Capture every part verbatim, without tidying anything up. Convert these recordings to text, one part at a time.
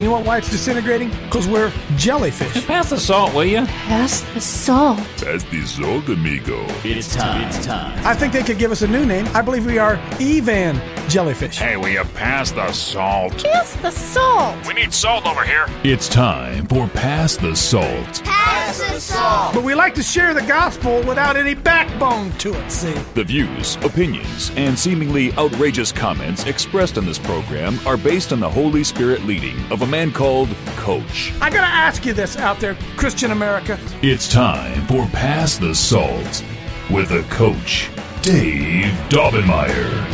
know what, why it's disintegrating? Because we're jellyfish. Pass the salt, will you? Pass the salt. Pass the salt, amigo. It's time. It's time. I think they could give us a new name. I believe we are Evan jellyfish. Hey, will you pass the salt? Pass the salt. We need salt over here. It's time for Pass the Salt. Pass the salt. But we like to share the gospel without any backbone to it, see? The views, opinions, and seemingly outrageous comments expressed in this program are based on the Holy Spirit leading of a man called Coach. I gotta ask you this out there, Christian America. It's time for Pass the Salt with a Coach, Dave Daubenmire.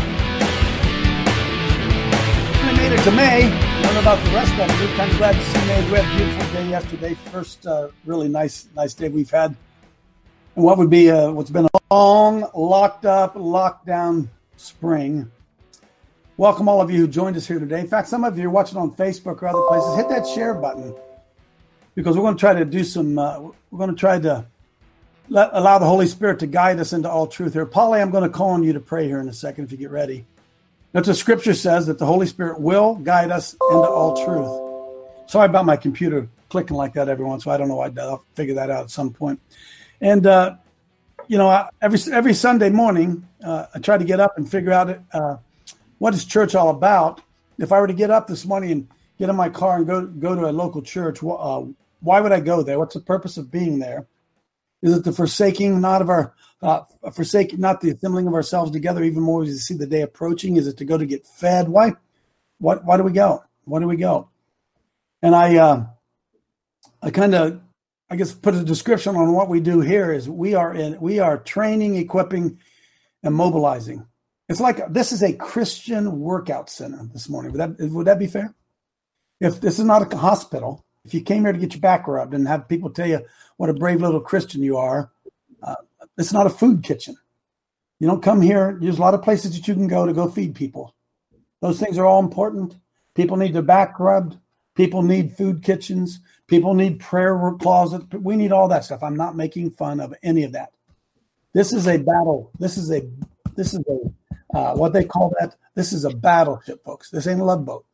We made it to May. I don't know about the rest of it. We're kind of glad to see May. We had a beautiful day yesterday. First uh, really nice nice day we've had. And what would be uh, what's been a long, locked up, locked down spring. Welcome all of you who joined us here today. In fact, some of you are watching on Facebook or other places. Hit that share button because we're going to try to do some, uh, we're going to try to let, allow the Holy Spirit to guide us into all truth here. Polly, I'm going to call on you to pray here in a second if you get ready. That's what Scripture says, that the Holy Spirit will guide us into all truth. Sorry about my computer clicking like that every once in a while. I don't know why. I'll figure that out at some point. And, uh, you know, I, every every Sunday morning, uh, I try to get up and figure out uh, what is church all about. If I were to get up this morning and get in my car and go go to a local church, uh, why would I go there? What's the purpose of being there? Is it the forsaking not of our uh, forsaking not the assembling of ourselves together even more as you see the day approaching? Is it to go to get fed? Why? What? Why do we go? Why do we go? And I uh, I kind of I guess put a description on what we do here is we are in we are training, equipping, and mobilizing. It's like this is a Christian workout center this morning. Would that would that be fair? If this is not a hospital, if you came here to get your back rubbed and have people tell you what a brave little Christian you are, uh, it's not a food kitchen. You don't come here. There's a lot of places that you can go to go feed people. Those things are all important. People need their back rubbed. People need food kitchens. People need prayer closets. We need all that stuff. I'm not making fun of any of that. This is a battle. This is a this is a Uh, what they call that, this is a battleship, folks. This ain't a love boat.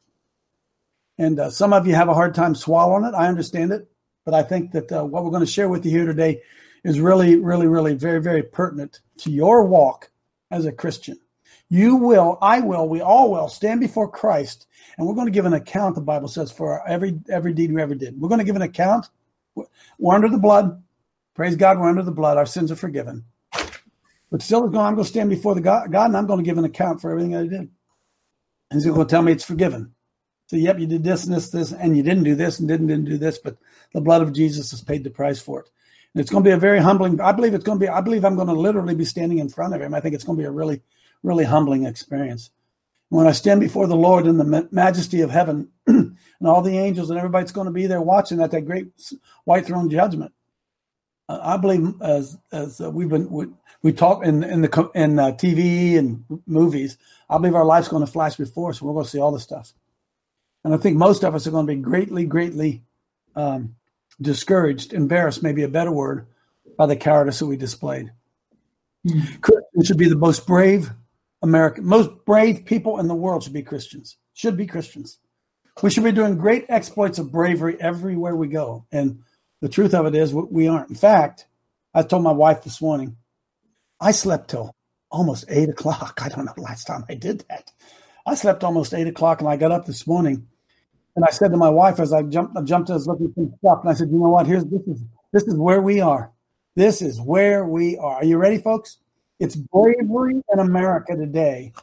And uh, some of you have a hard time swallowing it. I understand it. But I think that uh, what we're going to share with you here today is really, really, really very, very pertinent to your walk as a Christian. You will, I will, we all will stand before Christ, and we're going to give an account, the Bible says, for every every deed we ever did. We're going to give an account. We're under the blood. Praise God, we're under the blood. Our sins are forgiven. But still, I'm going to stand before the God, God, and I'm going to give an account for everything I did. And he's going to tell me it's forgiven. So, yep, you did this and this, this, and you didn't do this and didn't, didn't do this, but the blood of Jesus has paid the price for it. And it's going to be a very humbling, I believe it's going to be, I believe I'm going to literally be standing in front of him. I think it's going to be a really, really humbling experience. When I stand before the Lord in the majesty of heaven and all the angels and everybody's going to be there watching at that great white throne judgment. Uh, I believe as as uh, we've been we, we talk in in the in uh, T V and movies, I believe our life's going to flash before us. And we're going to see all this stuff, and I think most of us are going to be greatly, greatly um, discouraged, embarrassed, maybe a better word, by the cowardice that we displayed. Mm-hmm. Christians should be the most brave American, most brave people in the world should be Christians. Should be Christians. We should be doing great exploits of bravery everywhere we go, and the truth of it is we aren't. In fact, I told my wife this morning, I slept till almost eight o'clock. I don't know the last time I did that. I slept almost eight o'clock and I got up this morning and I said to my wife as I jumped, I jumped, I was looking for stuff and I said, you know what? Here's, this is, this is where we are. This is where we are. Are you ready, folks? It's bravery in America today.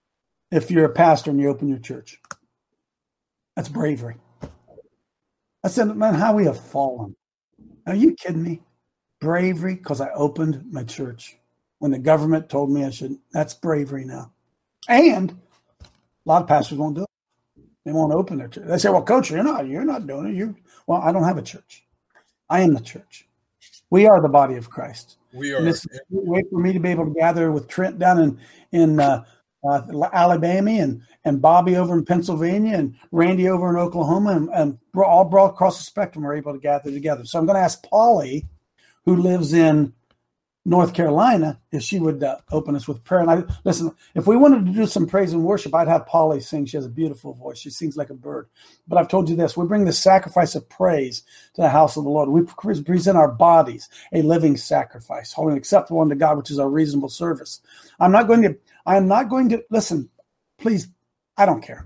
If you're a pastor and you open your church, that's bravery. I said, man, how we have fallen. Are you kidding me? Bravery because I opened my church when the government told me I shouldn't. That's bravery now. And a lot of pastors won't do it. They won't open their church. They say, well, coach, you're not, you're not doing it. You, well, I don't have a church. I am the church. We are the body of Christ. We are. And it's a way for me to be able to gather with Trent down in, in uh, uh, Alabama and, and Bobby over in Pennsylvania and Randy over in Oklahoma and, and all brought across the spectrum are able to gather together. So I'm going to ask Polly, who lives in North Carolina if she would uh, open us with prayer. And I listen, if we wanted to do some praise and worship, I'd have Polly sing. She has a beautiful voice. She sings like a bird. But I've told you this, we bring the sacrifice of praise to the house of the Lord. We present our bodies a living sacrifice, holy and acceptable unto God, which is our reasonable service. I'm not going to, I'm not going to, listen, please, I don't care.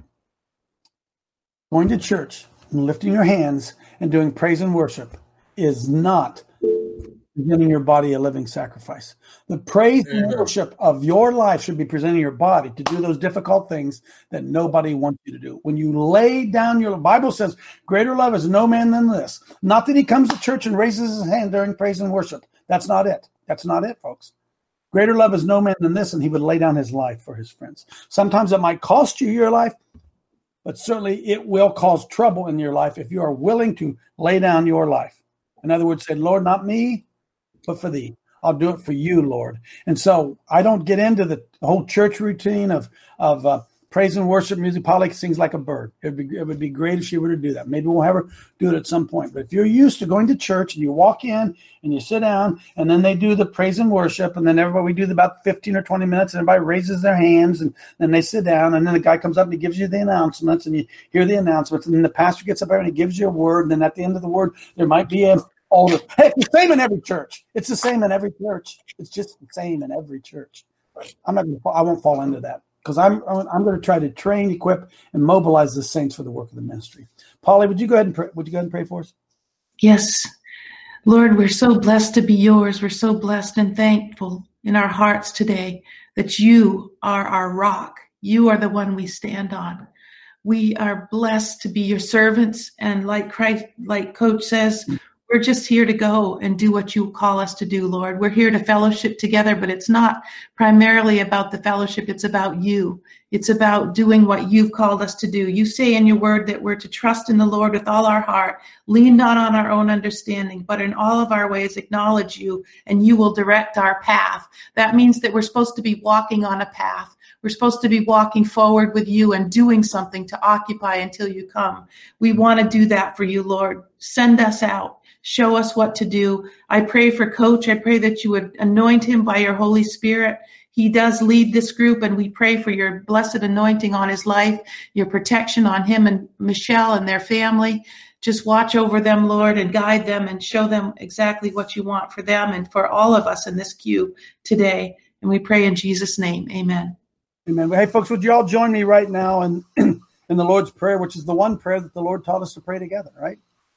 Going to church and lifting your hands and doing praise and worship is not presenting your body a living sacrifice. The praise and worship of your life should be presenting your body to do those difficult things that nobody wants you to do. When you lay down your, Bible says, greater love is no man than this. Not that he comes to church and raises his hand during praise and worship. That's not it. That's not it, folks. Greater love is no man than this, and he would lay down his life for his friends. Sometimes it might cost you your life, but certainly it will cause trouble in your life if you are willing to lay down your life. In other words, say, Lord, not me, but for thee. I'll do it for you, Lord. And so I don't get into the whole church routine of of uh, praise and worship music. Polly sings like a bird. It would be, it would be great if she were to do that. Maybe we'll have her do it at some point. But if you're used to going to church and you walk in and you sit down and then they do the praise and worship and then everybody, we do about fifteen or twenty minutes and everybody raises their hands and then they sit down and then the guy comes up and he gives you the announcements and you hear the announcements and then the pastor gets up there and he gives you a word. And then at the end of the word, there might be a All the, heck, it's the same in every church. It's the same in every church. It's just the same in every church. I'm not going to. I won't fall into that because I'm. I'm going to try to train, equip, and mobilize the saints for the work of the ministry. Polly, would you go ahead and pray, would you go ahead and pray for us? Yes, Lord, we're so blessed to be yours. We're so blessed and thankful in our hearts today that you are our rock. You are the one we stand on. We are blessed to be your servants, and like Christ, like Coach says. We're just here to go and do what you call us to do, Lord. We're here to fellowship together, but it's not primarily about the fellowship. It's about you. It's about doing what you've called us to do. You say in your word that we're to trust in the Lord with all our heart, lean not on our own understanding, but in all of our ways acknowledge you, and you will direct our path. That means that we're supposed to be walking on a path. We're supposed to be walking forward with you and doing something to occupy until you come. We want to do that for you, Lord. Send us out. Show us what to do. I pray for Coach. I pray that you would anoint him by your Holy Spirit. He does lead this group, and we pray for your blessed anointing on his life, your protection on him and Michelle and their family. Just watch over them, Lord, and guide them and show them exactly what you want for them and for all of us in this queue today. And we pray in Jesus' name. Amen. Amen. Hey, folks, would you all join me right now in, in the Lord's Prayer, which is the one prayer that the Lord taught us to pray together, right?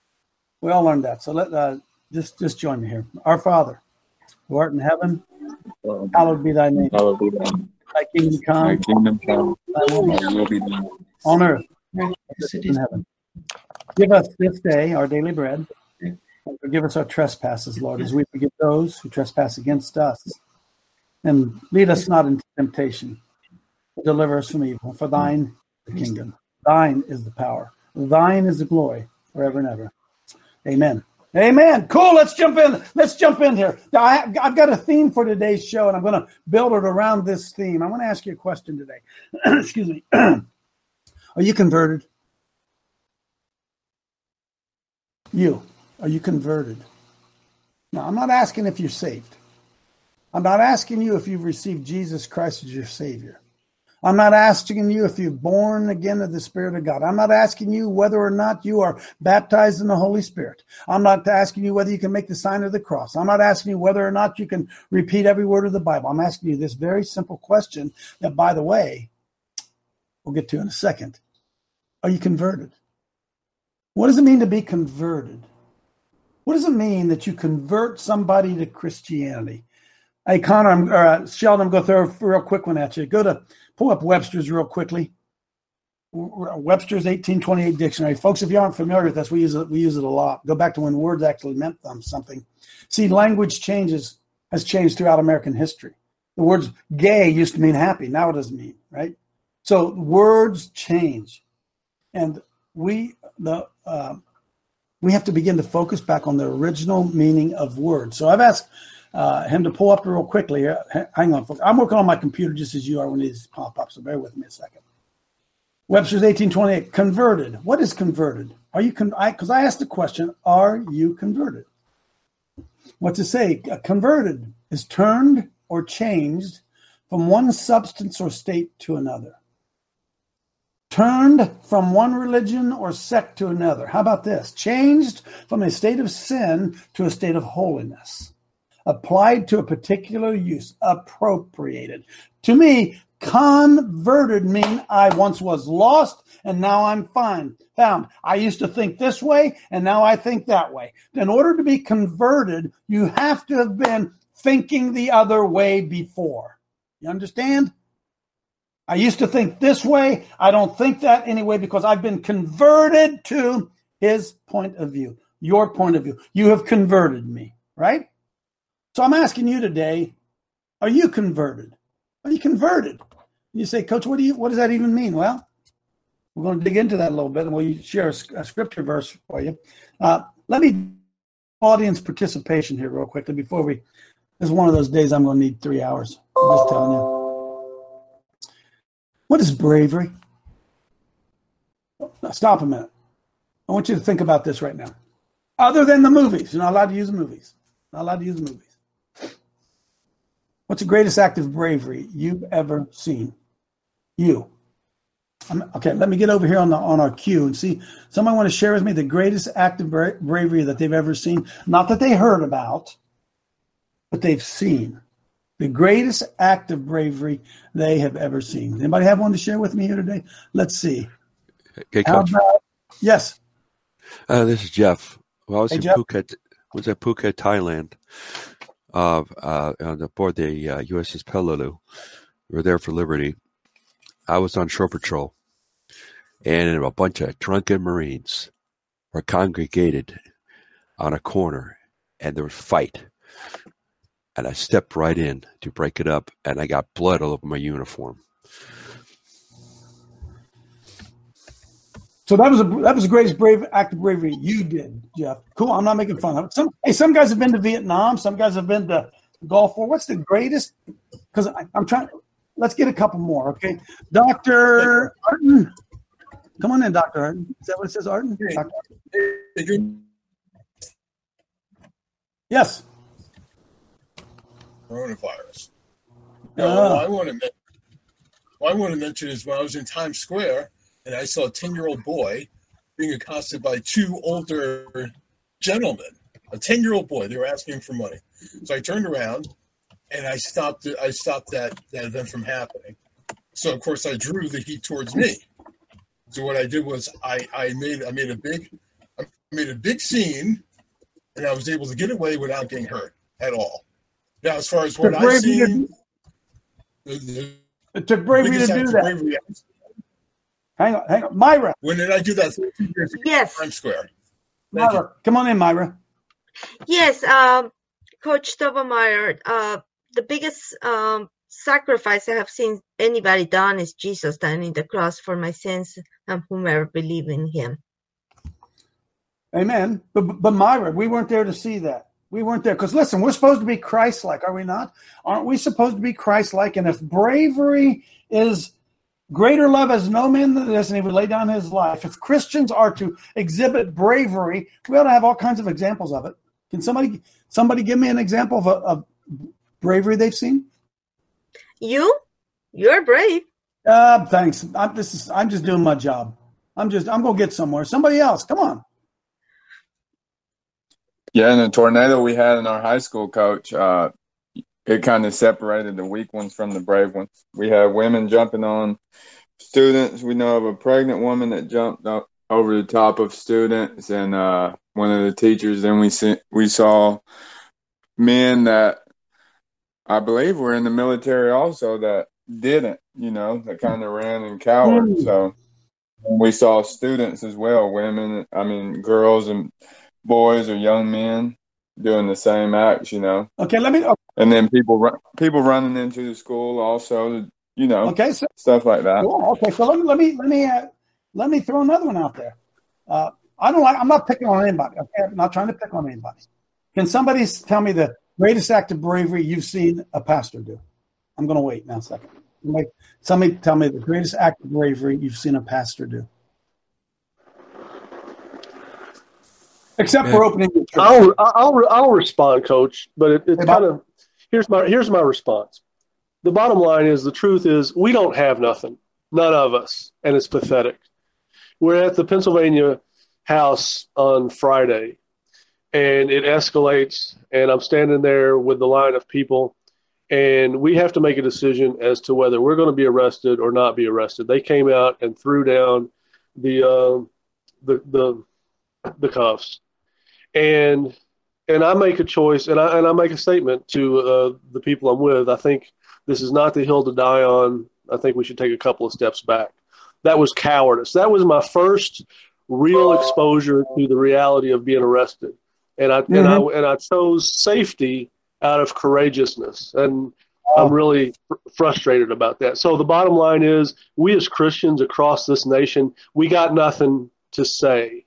We all learned that. So let uh, just just join me here. Our Father, who art in heaven, hallowed be thy name. Hallowed be thy name. Thy kingdom come. Thy kingdom come. Thy will be, Thy will be done on earth as it is in heaven. Give us this day our daily bread. And forgive us our trespasses, Lord, as we forgive those who trespass against us. And lead us not into temptation, but deliver us from evil. For thine is the kingdom. Thine is the power. Thine is the glory forever and ever. Amen. Amen. Cool. Let's jump in. Let's jump in here. Now, I, I've got a theme for today's show, and I'm going to build it around this theme. I want to ask you a question today. Excuse me. Are you converted? You. Are you converted? Now, I'm not asking if you're saved. I'm not asking you if you've received Jesus Christ as your Savior. I'm not asking you if you're born again of the Spirit of God. I'm not asking you whether or not you are baptized in the Holy Spirit. I'm not asking you whether you can make the sign of the cross. I'm not asking you whether or not you can repeat every word of the Bible. I'm asking you this very simple question that, by the way, we'll get to in a second. Are you converted? What does it mean to be converted? What does it mean that you convert somebody to Christianity? Hey, Connor, I'm, or, uh, Sheldon, I'm going to throw a real quick one at you. Go to Pull up Webster's real quickly. Webster's eighteen twenty-eight dictionary. Folks, if you aren't familiar with this, we use it, we use it a lot. Go back to when words actually meant them something. See, language changes, has changed throughout American history. The words gay used to mean happy. Now it doesn't mean, right? So words change. And we the uh, we have to begin to focus back on the original meaning of words. So I've asked Uh, him to pull up real quickly. Hang on, folks. I'm working on my computer just as you are when these pop up, so bear with me a second. Webster's eighteen twenty-eight, converted. What is converted? Are you con- I Because I asked the question, are you converted? What's it say? Converted. is turned or changed from one substance or state to another. Turned from one religion or sect to another. How about this? Changed from a state of sin to a state of holiness. Applied to a particular use. Appropriated. To me, converted mean I once was lost and now I'm fine, found. I used to think this way and now I think that way. In order to be converted, you have to have been thinking the other way before. You understand? I used to think this way. I don't think that anyway because I've been converted to his point of view, your point of view. You have converted me, right? So I'm asking you today, are you converted? Are you converted? You say, Coach, what do you? What does that even mean? Well, we're going to dig into that a little bit, and we'll share a, a scripture verse for you. Uh, let me audience participation here real quickly before we. This is one of those days I'm going to need three hours. I'm just telling you. What is bravery? Now, stop a minute. I want you to think about this right now. Other than the movies, you're not allowed to use the movies. Not allowed to use the movies. What's the greatest act of bravery you've ever seen? You. I'm, okay, let me get over here on the on our queue and see. Somebody want to share with me the greatest act of bra- bravery that they've ever seen? Not that they heard about, but they've seen. The greatest act of bravery they have ever seen. Anybody have one to share with me here today? Let's see. Hey, Coach. About, yes. Uh, this is Jeff. Well, I was hey, in Jeff. Phuket. Was at Phuket, Thailand. Uh, uh, on the board the uh, U S S Peleliu. We were there for Liberty. I was on shore patrol, and a bunch of drunken Marines were congregated on a corner, and there was a fight. And I stepped right in to break it up, and I got blood all over my uniform. So that was a that was the greatest brave act of bravery you did, Jeff. Cool. I'm not making fun of it. Some hey, some guys have been to Vietnam. Some guys have been to Gulf War. What's the greatest? Because I'm trying. Let's get a couple more, okay? Doctor Arden, come on in, Doctor Arden. Is that what it says, Arden? Doctor Yes. Coronavirus. Now, uh, what I want to mention, what I want to mention is when I was in Times Square and I saw a ten-year-old boy being accosted by two older gentlemen, a ten-year-old boy. They were asking him for money. So I turned around and I stopped. I stopped that, that event from happening. So of course I drew the heat towards me. So what I did was I, I made I made a big I made a big scene, and I was able to get away without getting hurt at all. Now, as far as what I've seen, it took bravery to do that. Bravery, hang on, hang on, Myra. When did I do that? Yes. Times Square. Myra, you. Come on in, Myra. Yes, um, Coach Stobermeyer, uh, the biggest um, sacrifice I have seen anybody done is Jesus dying on the cross for my sins and whomever believe in him. Amen. But, but Myra, we weren't there to see that. We weren't there. Because listen, we're supposed to be Christ-like, are we not? Aren't we supposed to be Christ-like? And if bravery is greater love as no man than this, and he would lay down his life. If Christians are to exhibit bravery, we ought to have all kinds of examples of it. Can somebody somebody give me an example of, a, of bravery they've seen? You? You're brave. Uh, thanks. I'm, this is, I'm just doing my job. I'm just, I'm going to get somewhere. Somebody else, come on. Yeah, in the tornado we had in our high school, Coach, uh, it kind of separated the weak ones from the brave ones. We had women jumping on students. We know of a pregnant woman that jumped up over the top of students and uh, one of the teachers. Then we see, we saw men that I believe were in the military also that didn't, you know, that kind of ran and cowered. Mm. So we saw students as well, women, I mean, girls and boys or young men doing the same acts, you know. Okay, let me. Okay. And then people run, people running into the school also, you know. Okay, so, stuff like that. Cool. Okay, so let me let me let me uh, let me throw another one out there. Uh, I don't like. I'm not picking on anybody. Okay, I'm not trying to pick on anybody. Can somebody tell me the greatest act of bravery you've seen a pastor do? I'm going to wait now a second. Somebody, somebody tell me the greatest act of bravery you've seen a pastor do. Except for opening the church. I'll, I'll, I'll respond, Coach, but it, it's kind of, here's my here's my response. The bottom line is the truth is we don't have nothing, none of us, and it's pathetic. We're at the Pennsylvania House on Friday, and it escalates, and I'm standing there with the line of people, and we have to make a decision as to whether we're going to be arrested or not be arrested. They came out and threw down the uh, the the the cuffs, and and I make a choice, and I and I make a statement to uh, the people I'm with. I think this is not the hill to die on. I think we should take a couple of steps back. That was cowardice. That was my first real exposure to the reality of being arrested, and I mm-hmm. and I and I chose safety out of courageousness, and I'm really fr- frustrated about that. So the bottom line is, we as Christians across this nation, we got nothing to say.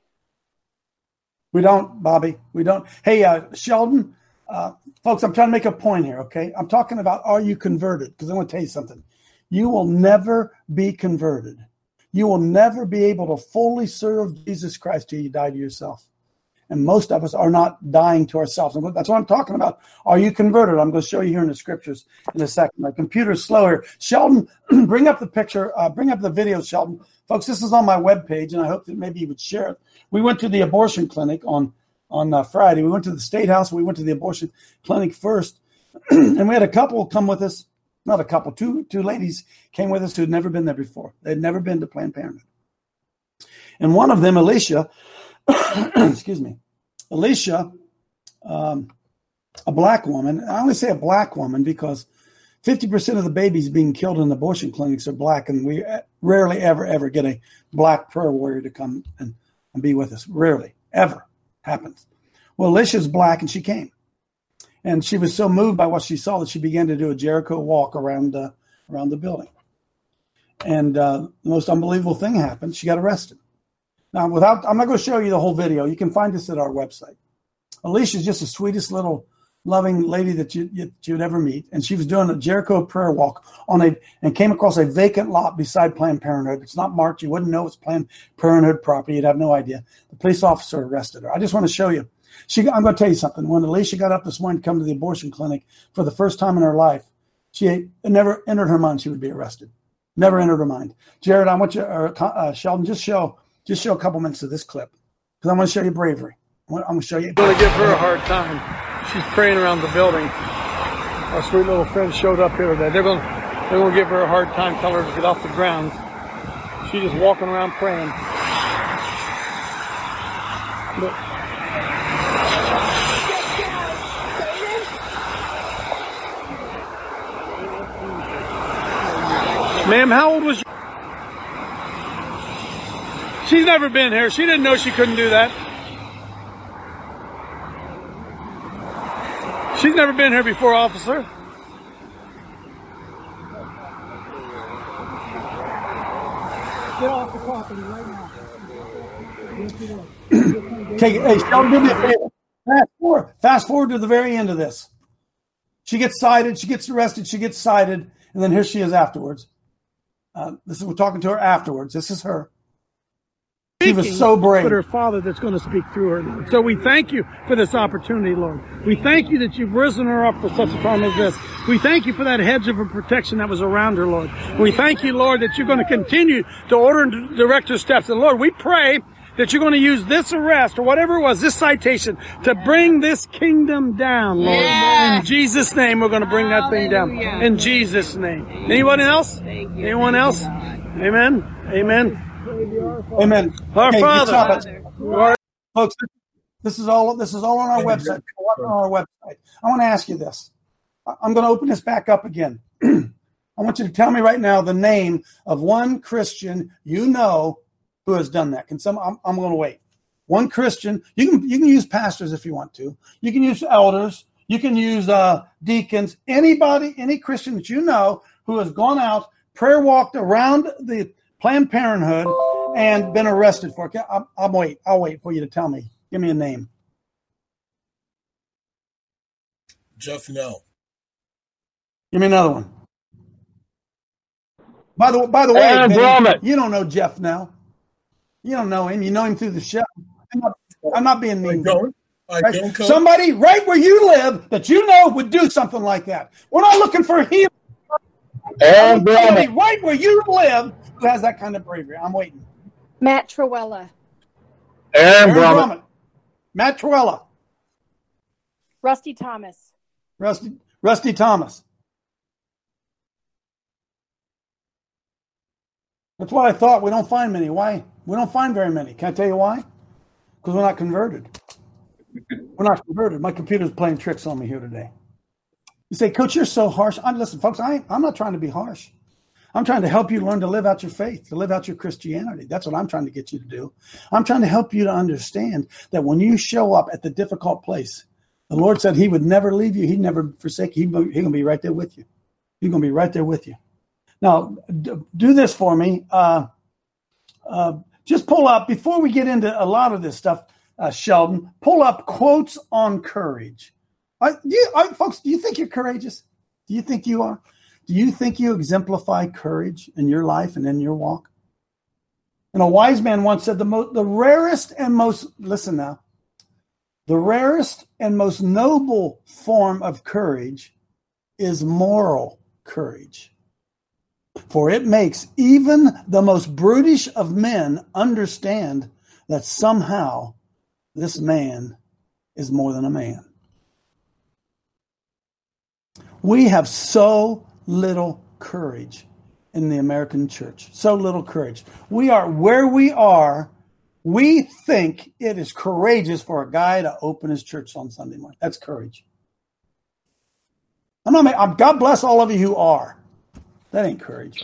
We don't, Bobby. We don't. Hey, uh, Sheldon, uh, folks, I'm trying to make a point here, okay? I'm talking about, are you converted? Because I want to tell you something. You will never be converted. You will never be able to fully serve Jesus Christ till you die to yourself. And most of us are not dying to ourselves. And that's what I'm talking about. Are you converted? I'm going to show you here in the scriptures in a second. My computer's slow here. Sheldon, bring up the picture. Uh, bring up the video, Sheldon. Folks, this is on my webpage, and I hope that maybe you would share it. We went to the abortion clinic on, on uh, Friday. We went to the State House. We went to the abortion clinic first. And we had a couple come with us. Not a couple. Two, two ladies came with us who had never been there before. They had never been to Planned Parenthood. And one of them, Alicia, excuse me, Alicia, um, a black woman. I only say a black woman because fifty percent of the babies being killed in abortion clinics are black, and we rarely, ever, ever get a black prayer warrior to come and, and be with us. Rarely, ever happens. Well, Alicia's black, and she came. And she was so moved by what she saw that she began to do a Jericho walk around, uh, around the building. And uh, the most unbelievable thing happened. She got arrested. Now, without, I'm not going to show you the whole video. You can find this at our website. Alicia's just the sweetest little loving lady that you, you, you would ever meet. And she was doing a Jericho prayer walk on a, and came across a vacant lot beside Planned Parenthood. It's not marked. You wouldn't know it's Planned Parenthood property. You'd have no idea. The police officer arrested her. I just want to show you. She, I'm going to tell you something. When Alicia got up this morning to come to the abortion clinic for the first time in her life, she it never entered her mind she would be arrested. Never entered her mind. Jared, I want you, or uh, Sheldon, just show just show a couple minutes of this clip because I want to show you bravery. I'm going to show you. I'm going to give her a hard time. She's praying around the building. Our sweet little friend showed up here today. They're going, they're going to give her a hard time, tell her to get off the ground. She's just walking around praying. Look. Ma'am, how old was you? She's never been here. She didn't know she couldn't do that. She's never been here before, officer. Get off the property right now. Okay, hey, Sheldon, do me a favor. Fast forward. Fast forward to the very end of this. She gets cited. She gets arrested. She gets cited. And then here she is afterwards. Uh, this is we're talking to her afterwards. This is her. She was so brave. But her father that's going to speak through her, Lord. So we thank you for this opportunity, Lord. We thank you that you've risen her up for such a time as this. We thank you for that hedge of protection that was around her, Lord. We thank you, Lord, that you're going to continue to order and direct her steps. And Lord, we pray that you're going to use this arrest or whatever it was, this citation, to bring this kingdom down, Lord. Yeah. In Jesus' name, we're going to bring that thing down. In Jesus' name. Anyone else? Anyone else? Amen. Amen. Amen. Our hey, Father. Folks, this is all this is all on our website. On our website. I want to ask you this. I'm going to open this back up again. I want you to tell me right now the name of one Christian you know who has done that. Can some? I'm, I'm going to wait. One Christian. You can you can use pastors if you want to. You can use elders. You can use uh, deacons. Anybody, any Christian that you know who has gone out, prayer walked around the Planned Parenthood and been arrested for it. I'll, I'll wait. I'll wait for you to tell me. Give me a name. Jeff Nell. Give me another one. By the by the way, Vinny, you don't know Jeff Nell. You don't know him. You know him through the show. I'm not, I'm not being mean. Don't. All right, Right? don't coach. Somebody right where you live that you know would do something like that. We're not looking for healing. Aaron Somebody Brummett. right where you live who has that kind of bravery. I'm waiting. Matt Trewella. Aaron Aaron Brummett. Brummett. Matt Trewella. Rusty Thomas. Rusty, Rusty Thomas. That's what I thought. We don't find many. Why? We don't find very many. Can I tell you why? Because we're not converted. We're not converted. My computer's playing tricks on me here today. You say, Coach, you're so harsh. I'm, listen, folks, I, I'm not trying to be harsh. I'm trying to help you learn to live out your faith, to live out your Christianity. That's what I'm trying to get you to do. I'm trying to help you to understand that when you show up at the difficult place, the Lord said he would never leave you. He'd never forsake you. He's going to be right there with you. He's going to be right there with you. Now, do this for me. Uh, uh, just pull up, before we get into a lot of this stuff, uh, Sheldon, pull up quotes on courage. I, do you, I, folks, do you think you're courageous? Do you think you are? Do you think you exemplify courage in your life and in your walk? And a wise man once said, the, mo- the rarest and most, listen now, the rarest and most noble form of courage is moral courage. For it makes even the most brutish of men understand that somehow this man is more than a man. We have so little courage in the American church. So little courage. We are where we are. We think it is courageous for a guy to open his church on Sunday morning. That's courage. I'm not. I'm, God bless all of you who are. That ain't courage.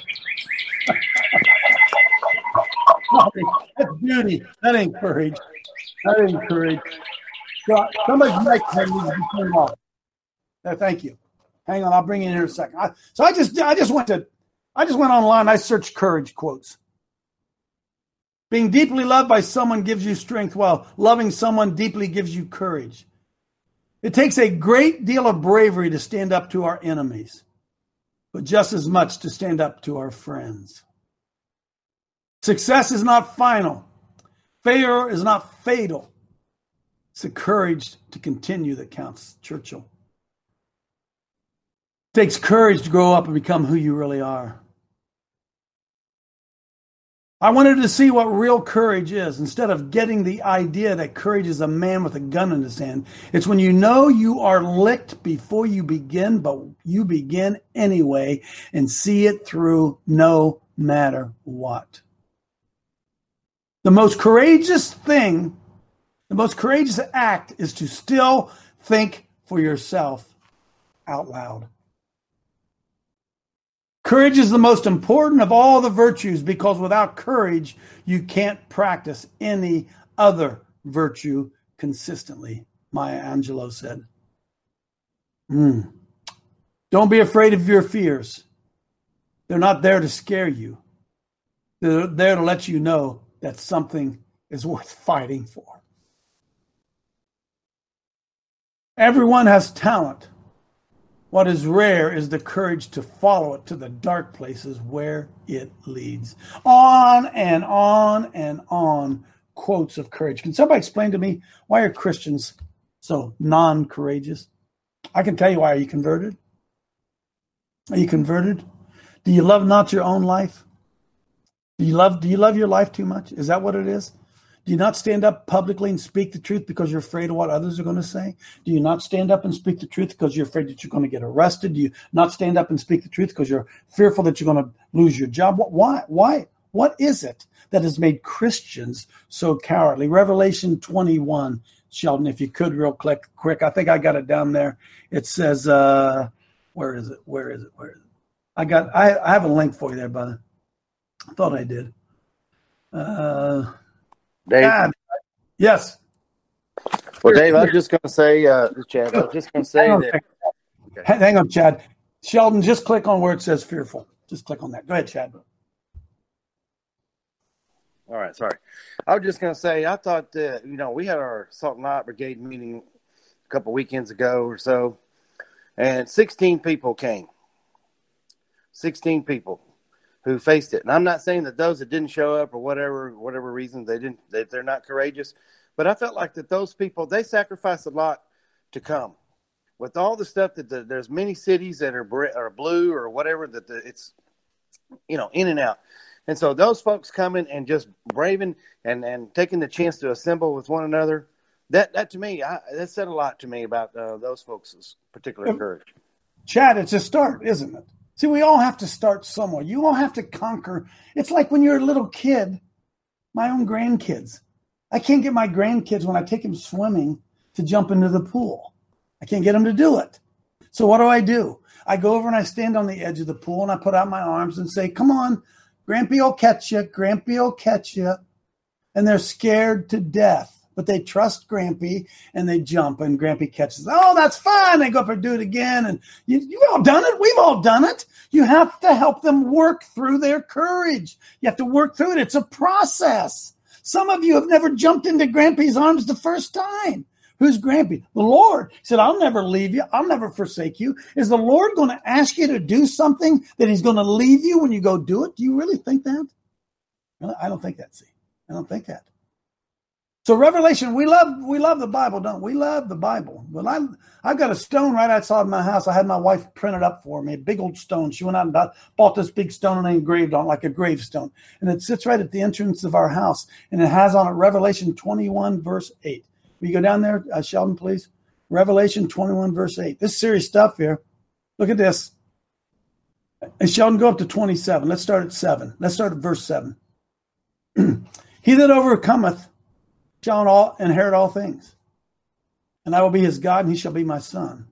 That's beauty. That ain't courage. That ain't courage. So, somebody's mic needs to be turned off. Uh, thank you. Hang on, I'll bring you in here in a second. I, so I just, I just went to, I just went online. I searched courage quotes. Being deeply loved by someone gives you strength, while loving someone deeply gives you courage. It takes a great deal of bravery to stand up to our enemies, but just as much to stand up to our friends. Success is not final. Failure is not fatal. It's the courage to continue that counts. Churchill. It takes courage to grow up and become who you really are. I wanted to see what real courage is. Instead of getting the idea that courage is a man with a gun in his hand, it's when you know you are licked before you begin, but you begin anyway and see it through no matter what. The most courageous thing, the most courageous act is to still think for yourself out loud. Courage is the most important of all the virtues, because without courage, you can't practice any other virtue consistently, Maya Angelou said. Mm. Don't be afraid of your fears. They're not there to scare you. They're there to let you know that something is worth fighting for. Everyone has talent. What is rare is the courage to follow it to the dark places where it leads. On and on and on, quotes of courage. Can somebody explain to me, why are Christians so non-courageous? I can tell you why. Are you converted? Are you converted? Do you love not your own life? Do you love, do you love your life too much? Is that what it is? Do you not stand up publicly and speak the truth because you're afraid of what others are going to say? Do you not stand up and speak the truth because you're afraid that you're going to get arrested? Do you not stand up and speak the truth because you're fearful that you're going to lose your job? Why? Why? What is it that has made Christians so cowardly? Revelation twenty-one, Sheldon, if you could real quick, quick. I think I got it down there. It says, uh, where is it? Where is it? Where is it? I got, I, I have a link for you there, brother. I thought I did. Uh, Dave. God. Yes. Well, Dave, I was just going to say, uh, Chad, I was just going to say hang on, that. Okay. Hang on, Chad. Sheldon, just click on where it says fearful. Just click on that. Go ahead, Chad. All right, sorry. I was just going to say, I thought that, you know, we had our Salt and Light Brigade meeting a couple weekends ago or so, and sixteen people came. sixteen people who faced it. And I'm not saying that those that didn't show up or whatever whatever reason they didn't, that they're not courageous, But I felt like that those people, they sacrificed a lot to come. With all the stuff that the, there's many cities that are, are blue or whatever, that the, it's, you know, in and out. And so those folks coming and just braving and, and taking the chance to assemble with one another, that, that to me, I, that said a lot to me about uh, those folks' particular courage. Chad, it's a start, isn't it? See, we all have to start somewhere. You all have to conquer. It's like when you're a little kid, my own grandkids. I can't get my grandkids, when I take them swimming, to jump into the pool. I can't get them to do it. So what do I do? I go over and I stand on the edge of the pool and I put out my arms and say, come on, Grampy will catch you. Grampy will catch you. And they're scared to death, but they trust Grampy and they jump and Grampy catches. Oh, that's fine. They go up and do it again. And you, you've all done it. We've all done it. You have to help them work through their courage. You have to work through it. It's a process. Some of you have never jumped into Grampy's arms the first time. Who's Grampy? The Lord. He said, I'll never leave you. I'll never forsake you. Is the Lord going to ask you to do something that he's going to leave you when you go do it? Do you really think that? I don't think that, see. I don't think that. So Revelation, we love we love the Bible, don't we? We love the Bible. Well, I, I've got a stone right outside my house. I had my wife print it up for me, a big old stone. She went out and bought, bought this big stone and engraved on it like a gravestone. And it sits right at the entrance of our house. And it has on it Revelation twenty-one, verse eight. Will you go down there, uh, Sheldon, please? Revelation twenty-one, verse eight. This is serious stuff here. Look at this. And Sheldon, go up to twenty-seven. Let's start at seven. Let's start at verse seven. He that overcometh shall all inherit all things. And I will be his God, and he shall be my son.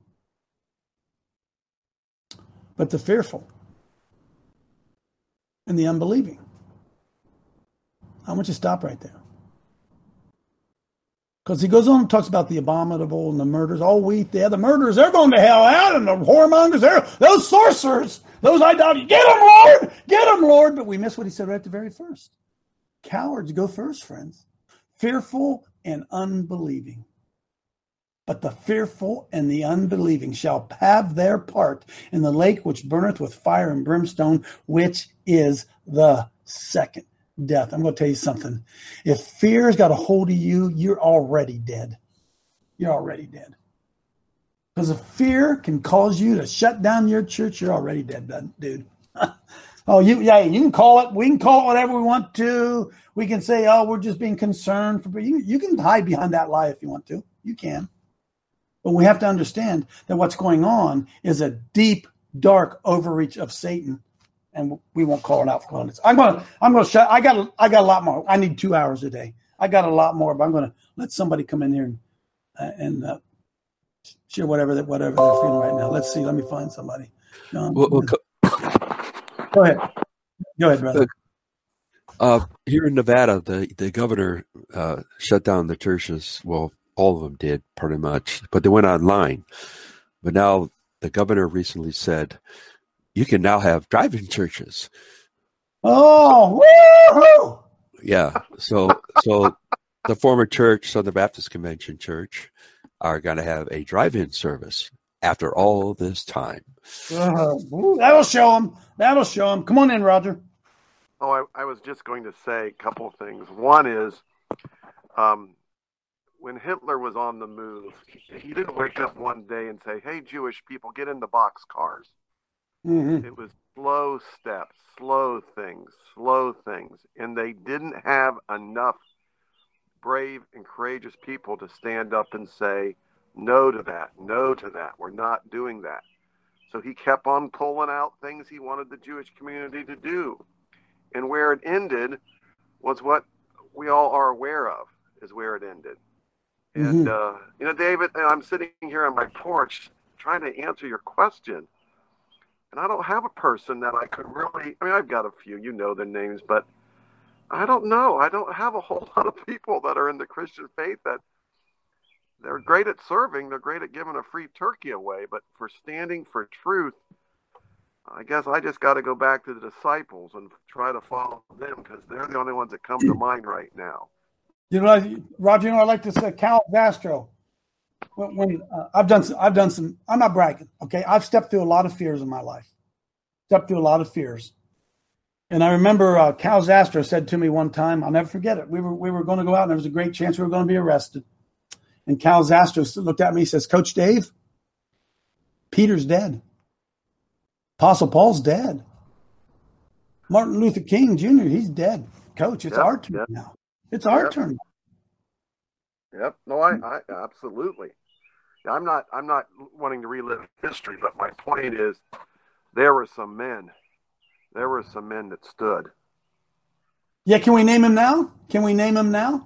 But the fearful and the unbelieving. I want you to stop right there. Because he goes on and talks about the abominable and the murders. Oh, we, yeah, the murderers, they're going to hell out, and the whoremongers, they're, those sorcerers, those idolaters, get them, Lord, get them, Lord. But we miss what he said right at the very first. Cowards go first, friends. Fearful and unbelieving. But the fearful and the unbelieving shall have their part in the lake which burneth with fire and brimstone, which is the second death. I'm going to tell you something. If fear has got a hold of you, you're already dead. You're already dead. Because if fear can cause you to shut down your church, you're already dead, dude. Oh, you, yeah, you can call it. We can call it whatever we want to. We can say, oh, we're just being concerned. For you. You can hide behind that lie if you want to. You can. But we have to understand that what's going on is a deep, dark overreach of Satan. And we won't call it out for calling it. I'm gonna, I'm gonna shut. I got, I got a lot more. I need two hours a day. I got a lot more, but I'm gonna let somebody come in here and uh, and uh, share whatever that whatever they're feeling right now. Let's see. Let me find somebody. John, well, well, go ahead. Go ahead, brother. Uh, here in Nevada, the the governor uh, shut down the churches. Well, all of them did, pretty much, but they went online. But now the governor recently said, you can now have drive-in churches. Oh, woo-hoo! Yeah. So, so the former church, Southern Baptist Convention Church, are going to have a drive-in service after all this time. Uh, that'll show them. That'll show them. Come on in, Roger. Oh, I, I was just going to say a couple of things. One is, um, when Hitler was on the move, he didn't wake up one day and say, hey, Jewish people, get in the boxcars. Mm-hmm. It was slow steps, slow things, slow things. And they didn't have enough brave and courageous people to stand up and say, no to that, no to that. We're not doing that. So he kept on pulling out things he wanted the Jewish community to do. And where it ended was what we all are aware of, is where it ended. And, Mm-hmm. uh, you know, David, I'm sitting here on my porch trying to answer your question. And I don't have a person that I could really, I mean, I've got a few, you know their names, but I don't know. I don't have a whole lot of people that are in the Christian faith that they're great at serving. They're great at giving a free turkey away. But for standing for truth, I guess I just got to go back to the disciples and try to follow them because they're the only ones that come to mind right now. You know, Roger, you know, I like to say Cal Castro. When, when uh, I've done, some, I've done some. I'm not bragging. Okay, I've stepped through a lot of fears in my life. Stepped through a lot of fears, And I remember uh, Cal Zastra said to me one time, I'll never forget it. We were we were going to go out, and there was a great chance we were going to be arrested. And Cal Zastra looked at me and says, Coach Dave, Peter's dead. Apostle Paul's dead. Martin Luther King Junior, he's dead. Coach, it's Yep, our turn yep. now. It's our Yep. turn. Yep. No, I, I absolutely. I'm not. I'm not wanting to relive history, but my point is, there were some men. There were some men that stood. Yeah, can we name him now? Can we name him now?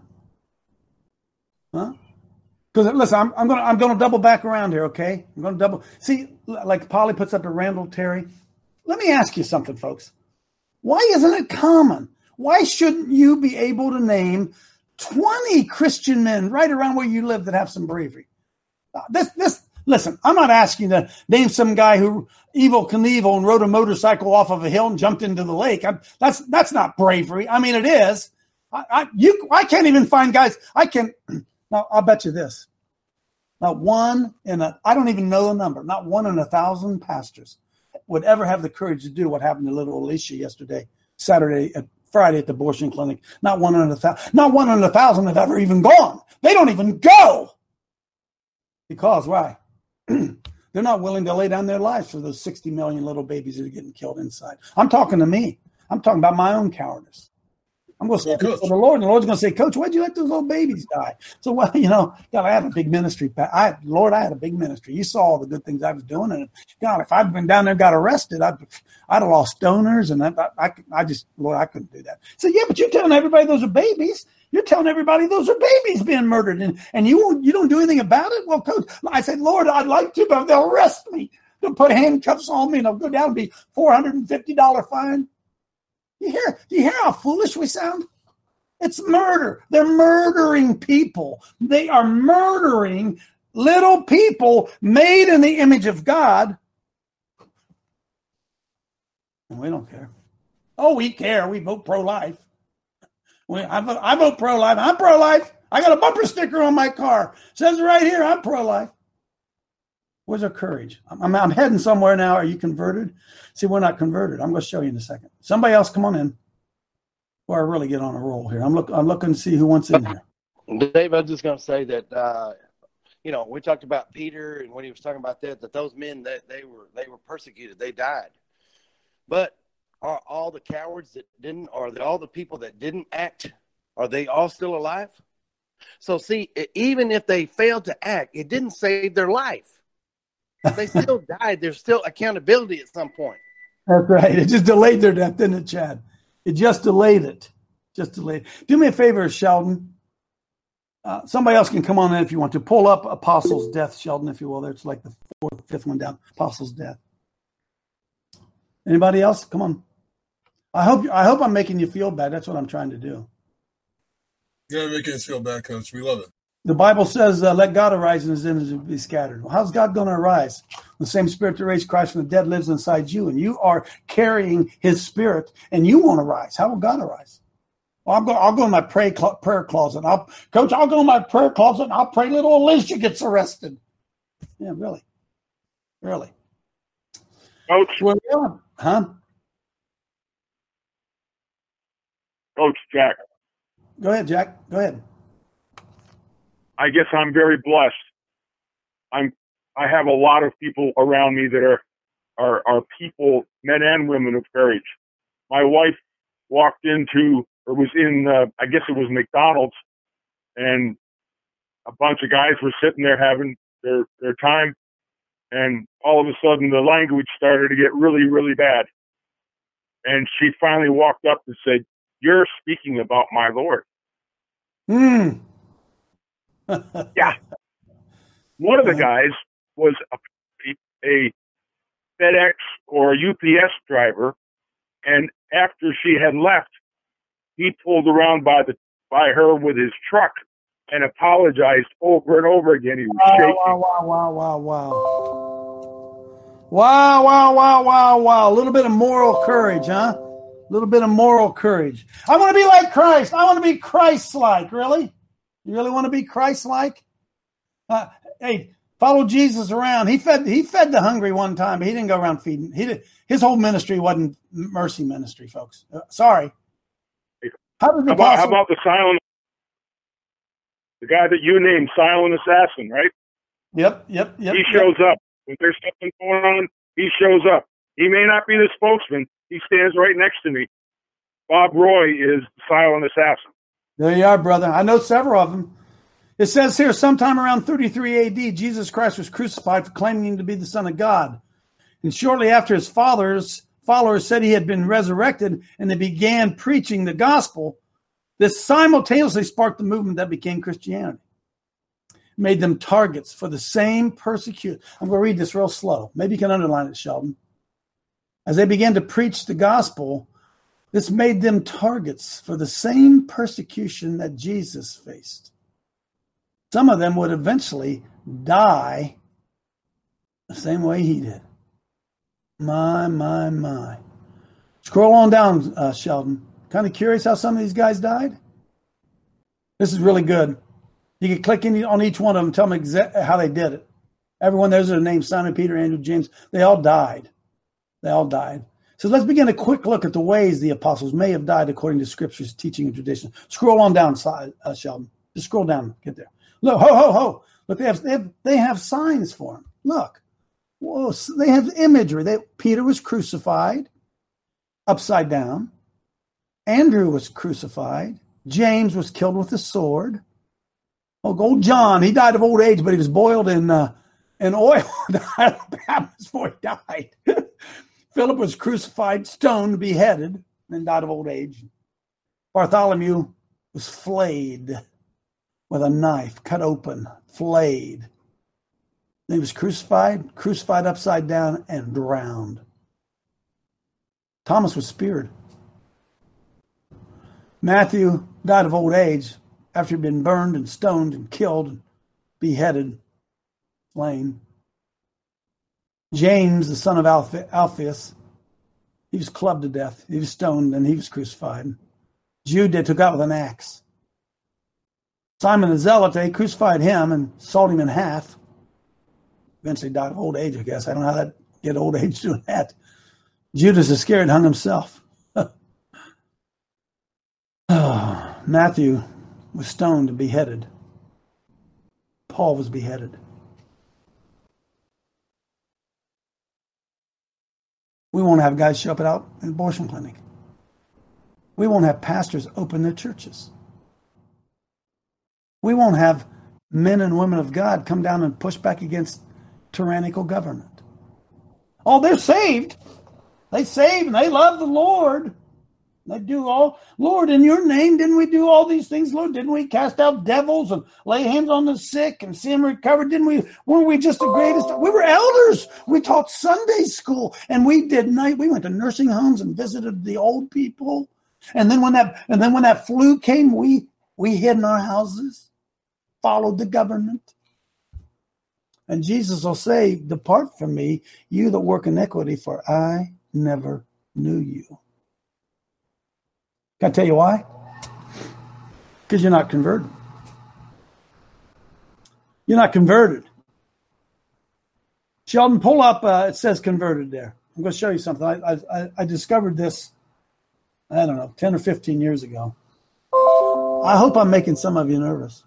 Huh? Because listen, I'm, I'm gonna I'm gonna double back around here, okay? I'm gonna double see, like Polly puts up to Randall Terry. Let me ask you something, folks. Why isn't it common? Why shouldn't you be able to name twenty Christian men right around where you live that have some bravery? Uh, This this listen, I'm not asking you to name some guy who Evel Knievel and rode a motorcycle off of a hill and jumped into the lake. I'm, that's that's not bravery. I mean, it is. I, I you I can't even find guys. I can. Now, I'll bet you this. Not one in a, I don't even know the number, not one in a thousand pastors would ever have the courage to do what happened to little Alicia yesterday, Saturday, uh, Friday at the abortion clinic. Not one in a thousand, not one in a thousand have ever even gone. They don't even go. Because, why? They're not willing to lay down their lives for those sixty million little babies that are getting killed inside. I'm talking to me. I'm talking about my own cowardice. I'm going to say Well, to Coach. the Lord, and the Lord's going to say, Coach, why'd you let those little babies die? So, well, you know, God, I had a big ministry. I, Lord, I had a big ministry. You saw all the good things I was doing. And God, if I'd been down there and got arrested, I'd, I'd have lost donors. And I, I, I just, Lord, I couldn't do that. So, yeah, but you're telling everybody those are babies. You're telling everybody those are babies being murdered. And, and you won't, you don't do anything about it? Well, Coach, I said, Lord, I'd like to, but they'll arrest me. They'll put handcuffs on me and I'll go down and be four hundred fifty dollars fine. You hear, you hear how foolish we sound? It's murder. They're murdering people. They are murdering little people made in the image of God. And we don't care. Oh, we care. We vote pro-life. We, I, vote, I vote pro-life. I'm pro-life. I got a bumper sticker on my car. It says right here, I'm pro-life. Where's our courage? I'm, I'm, I'm heading somewhere now. Are you converted? See, we're not converted. I'm going to show you in a second. Somebody else, come on in. Or I really get on a roll here. I'm look. I'm looking to see who wants in here. Dave, I was just going to say that, uh, you know, we talked about Peter, and when he was talking about that, that those men that they were they were persecuted, they died. But are all the cowards that didn't, or the, all the people that didn't act, are they all still alive? So see, even if they failed to act, it didn't save their life. They still died. There's still accountability at some point. That's right. It just delayed their death, didn't it, Chad? It just delayed it. Just delayed. Do me a favor, Sheldon. Uh, somebody else can come on in if you want to. Pull up Apostles' Death, Sheldon, if you will. It's like the fourth, fifth one down. Apostles' Death. Anybody else? Come on. I hope I hope I'm making you feel bad. That's what I'm trying to do. You're making us feel bad, Coach. We love it. The Bible says, uh, let God arise and his enemies be scattered. Well, how's God going to arise? The same spirit that raised Christ from the dead lives inside you, and you are carrying his spirit, and you won't arise. How will God arise? Well, I'll go, I'll go in my pray cl- prayer closet. I'll, Coach, I'll go in my prayer closet, and I'll pray little Alicia gets arrested. Yeah, really. Really. Coach. Well, yeah. Huh? Coach Jack. Go ahead, Jack. Go ahead. I guess I'm very blessed. I'm. I have a lot of people around me that are, are, are people, men and women of courage. My wife walked into, or was in, uh, I guess it was McDonald's, and a bunch of guys were sitting there having their, their time, and all of a sudden the language started to get really, really bad. And she finally walked up and said, "You're speaking about my Lord." Hmm. Yeah. One of the guys was a, a FedEx or a U P S driver, and after she had left, he pulled around by the by her with his truck and apologized over and over again. He was wow, shaking. Wow, wow, wow, wow, wow. Wow, wow, wow, wow, wow. A little bit of moral courage, huh? A little bit of moral courage. I want to be like Christ. I want to be Christ-like. Really? You really want to be Christ-like? Uh, hey, Followed Jesus around. He fed he fed the hungry one time, but he didn't go around feeding. He did, his whole ministry wasn't mercy ministry, folks. Uh, sorry. How, did the how, about, apostle, how about the silent, the guy that you named, silent assassin, right? Yep, yep, yep. He shows yep. up. When there's something going on, he shows up. He may not be the spokesman. He stands right next to me. Bob Roy is the silent assassin. There you are, brother. I know several of them. It says here, sometime around thirty-three A D, Jesus Christ was crucified for claiming to be the Son of God. And shortly after, his followers, followers said he had been resurrected, and they began preaching the gospel. This simultaneously sparked the movement that became Christianity. Made them targets for the same persecution. I'm going to read this real slow. Maybe you can underline it, Sheldon. As they began to preach the gospel, this made them targets for the same persecution that Jesus faced. Some of them would eventually die the same way he did. My, my, my. Scroll on down, uh, Sheldon. Kind of curious how some of these guys died? This is really good. You can click in on each one of them and tell them exa- how they did it. Everyone, there's their names, Simon, Peter, Andrew, James. They all died. They all died. So let's begin a quick look at the ways the apostles may have died according to Scripture's teaching and tradition. Scroll on down, uh, Sheldon. Just scroll down. Get there. Look, ho, ho, ho. Look, they have, they have, they have signs for them. Look. Whoa, they have imagery. They, Peter was crucified upside down. Andrew was crucified. James was killed with a sword. Oh, old John, he died of old age, but he was boiled in uh, in oil before he died. Philip was crucified, stoned, beheaded, and died of old age. Bartholomew was flayed with a knife, cut open, flayed. He was crucified, crucified upside down, and drowned. Thomas was speared. Matthew died of old age after he'd been burned and stoned and killed and beheaded, slain. James, the son of Alpha- Alphaeus, he was clubbed to death. He was stoned and he was crucified. Jude they took out with an axe. Simon the Zealot, they crucified him and sawed him in half. Eventually died of old age, I guess. I don't know how that get old age doing that. Judas Iscariot hung himself. Oh, Matthew was stoned and beheaded. Paul was beheaded. We won't have guys show up at an abortion clinic. We won't have pastors open their churches. We won't have men and women of God come down and push back against tyrannical government. Oh, they're saved. They saved and they love the Lord. They do all, Lord, in your name, didn't we do all these things, Lord? Didn't we cast out devils and lay hands on the sick and see them recover? Didn't we, weren't we just the greatest? We were elders. We taught Sunday school and we did night. We went to nursing homes and visited the old people. And then when that, and then when that flu came, we, we hid in our houses, followed the government. And Jesus will say, depart from me, you that work iniquity, for I never knew you. Can I tell you why? Because you're not converted. You're not converted. Sheldon, pull up, uh, it says converted there. I'm going to show you something. I, I, I discovered this, I don't know, ten or fifteen years ago. I hope I'm making some of you nervous.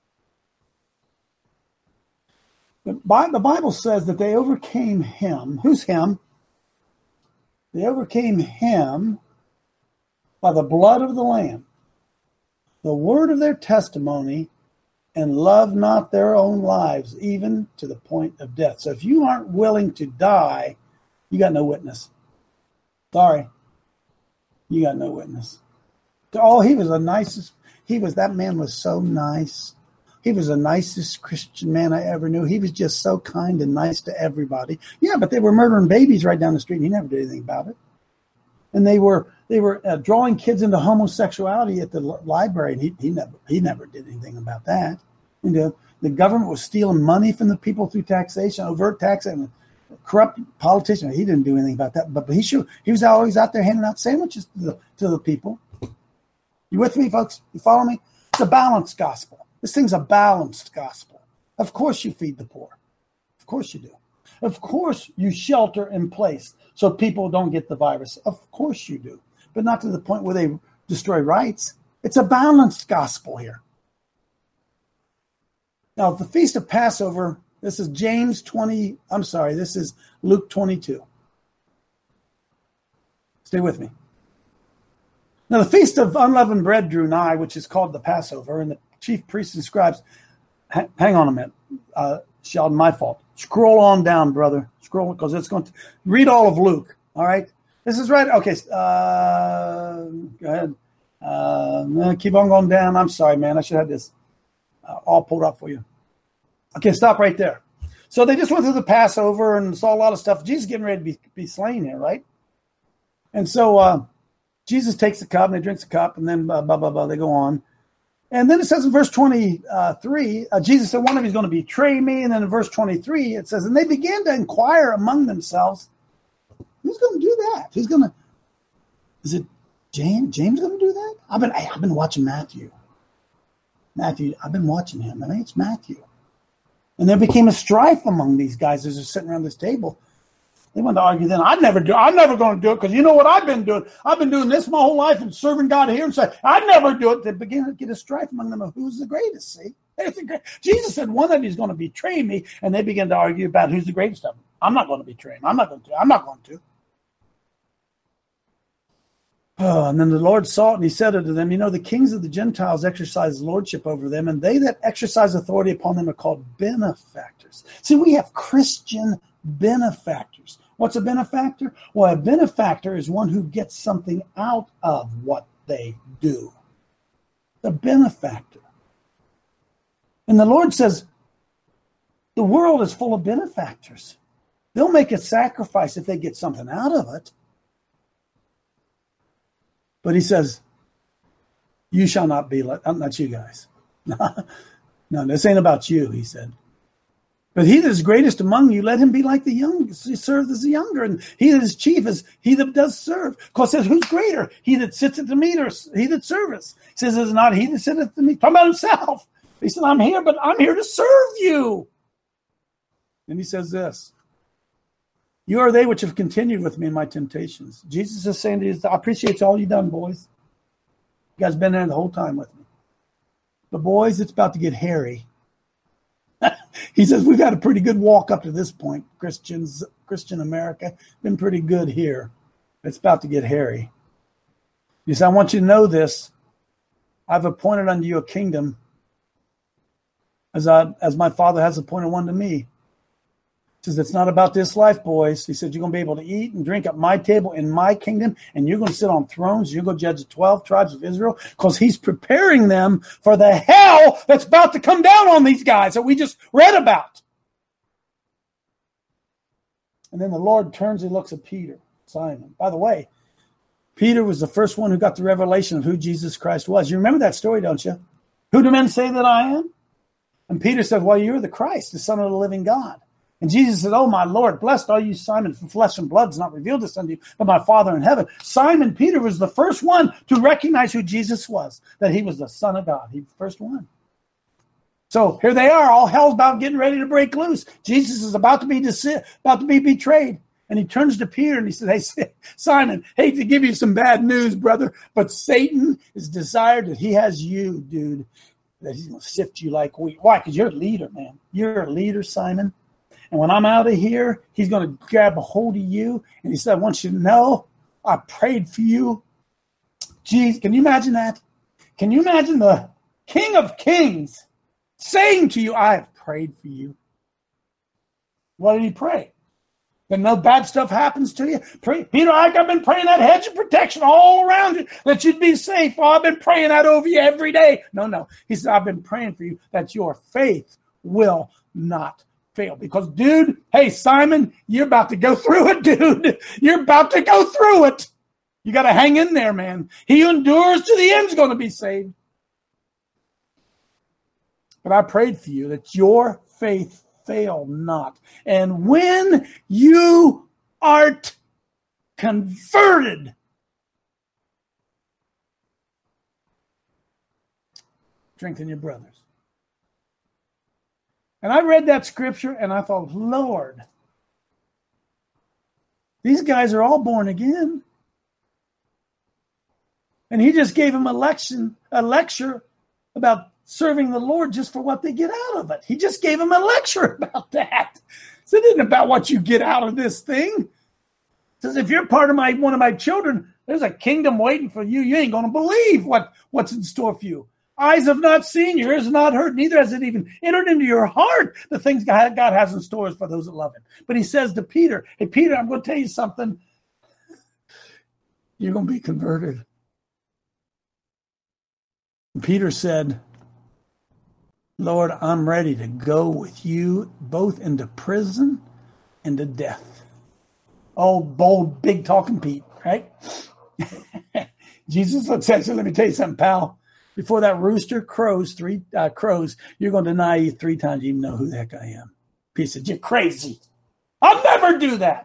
The Bible says that they overcame him. Who's him? They overcame him by the blood of the Lamb, the word of their testimony, and love not their own lives, even to the point of death. So if you aren't willing to die, you got no witness. Sorry. You got no witness. Oh, he was the nicest. He was, that man was so nice. He was the nicest Christian man I ever knew. He was just so kind and nice to everybody. Yeah, but they were murdering babies right down the street, and he never did anything about it. And they were they were uh, drawing kids into homosexuality at the l- library, and he he never he never did anything about that. And the, the government was stealing money from the people through taxation, overt tax, and corrupt politicians. He didn't do anything about that, but, but he should. He was always out there handing out sandwiches to the to the people. You with me, folks? You follow me? It's a balanced gospel. This thing's a balanced gospel. Of course, you feed the poor. Of course you do. Of course you shelter in place so people don't get the virus. Of course you do. But not to the point where they destroy rights. It's a balanced gospel here. Now, the Feast of Passover, this is James twenty, I'm sorry, this is Luke twenty-two. Stay with me. Now, the Feast of Unleavened Bread drew nigh, which is called the Passover, and the chief priests and scribes, ha- hang on a minute, uh, Sheldon, my fault. Scroll on down, brother. Scroll, because it's going to, read all of Luke, all right? This is right, okay, uh, go ahead. Uh, keep on going down. I'm sorry, man, I should have this uh, all pulled up for you. Okay, stop right there. So they just went through the Passover and saw a lot of stuff. Jesus is getting ready to be, be slain here, right? And so uh, Jesus takes the cup and he drinks the cup, and then uh, blah, blah, blah, they go on. And then it says in verse twenty-three, uh, Jesus said one of you is going to betray me. And then in verse twenty-three, it says, and they began to inquire among themselves, who's going to do that? Who's going to, is it James? James going to do that? I've been, I've been watching Matthew. Matthew, I've been watching him. I mean, it's Matthew. And there became a strife among these guys as they're sitting around this table. They went to argue then. I'd never do. I'm never going to do it because you know what I've been doing. I've been doing this my whole life and serving God here and say I'd never do it. They began to get a strife among them of who's the greatest. See, the great. Jesus said one of you is going to betray me, and they began to argue about who's the greatest of them. I'm not going to betray him. I'm not going to. I'm not going to. Oh, and then the Lord saw it, and he said unto them, you know, the kings of the Gentiles exercise lordship over them, and they that exercise authority upon them are called benefactors. See, we have Christian benefactors. What's a benefactor? Well, a benefactor is one who gets something out of what they do. The benefactor. And the Lord says, the world is full of benefactors. They'll make a sacrifice if they get something out of it. But he says, you shall not be like, not you guys. No, this ain't about you, he said. But he that is greatest among you, let him be like the youngest. He served as the younger. And he that is chief is he that does serve. Because it says, who's greater? He that sits at the meat or he that serveth? He says, it's not he that sitteth at the meat. Talking about himself. He said, I'm here, but I'm here to serve you. And he says this. You are they which have continued with me in my temptations. Jesus is saying to you, I appreciate all you've done, boys. You guys been there the whole time with me. But boys, it's about to get hairy. He says, we've had a pretty good walk up to this point. Christians, Christian America, been pretty good here. It's about to get hairy. He says, I want you to know this. I've appointed unto you a kingdom as I, as my Father has appointed one to me. He says, it's not about this life, boys. He said, you're going to be able to eat and drink at my table in my kingdom, and you're going to sit on thrones. You're going to judge the twelve tribes of Israel, because he's preparing them for the hell that's about to come down on these guys that we just read about. And then the Lord turns and looks at Peter, Simon. By the way, Peter was the first one who got the revelation of who Jesus Christ was. You remember that story, don't you? Who do men say that I am? And Peter said, well, you're the Christ, the Son of the living God. And Jesus said, oh, my Lord, blessed are you, Simon, for flesh and blood has not revealed this unto you, but my Father in heaven. Simon Peter was the first one to recognize who Jesus was, that he was the Son of God. He was the first one. So here they are, all hell's about getting ready to break loose. Jesus is about to be dece- about to be betrayed. And he turns to Peter and he said, hey, Simon, hate to give you some bad news, brother, but Satan is desired that he has you, dude, that he's going to sift you like wheat. Why? Because you're a leader, man. You're a leader, Simon. And when I'm out of here, he's going to grab a hold of you. And he said, I want you to know, I prayed for you. Jeez, can you imagine that? Can you imagine the King of Kings saying to you, I have prayed for you? What did he pray? That no bad stuff happens to you? Pray, Peter, I've been praying that hedge of protection all around you, that you'd be safe. Oh, I've been praying that over you every day. No, no. He said, I've been praying for you that your faith will not fail. Because, dude, hey, Simon, you're about to go through it, dude. You're about to go through it. You got to hang in there, man. He who endures to the end is going to be saved. But I prayed for you that your faith fail not. And when you art converted, strengthen your brothers. And I read that scripture and I thought, Lord, these guys are all born again. And he just gave them a lection, a lecture about serving the Lord just for what they get out of it. He just gave them a lecture about that. So it isn't about what you get out of this thing. It says, if you're part of my one of my children, there's a kingdom waiting for you. You ain't going to believe what, what's in store for you. Eyes have not seen, your ears have not heard, neither has it even entered into your heart the things God, God has in store for those that love him. But he says to Peter, hey, Peter, I'm going to tell you something. You're going to be converted. And Peter said, Lord, I'm ready to go with you both into prison and to death. Oh, bold, big talking Pete, right? Jesus said, so let me tell you something, pal. Before that rooster crows three uh, crows, you're going to deny you three times you even know who the heck I am. He said, you're crazy. I'll never do that.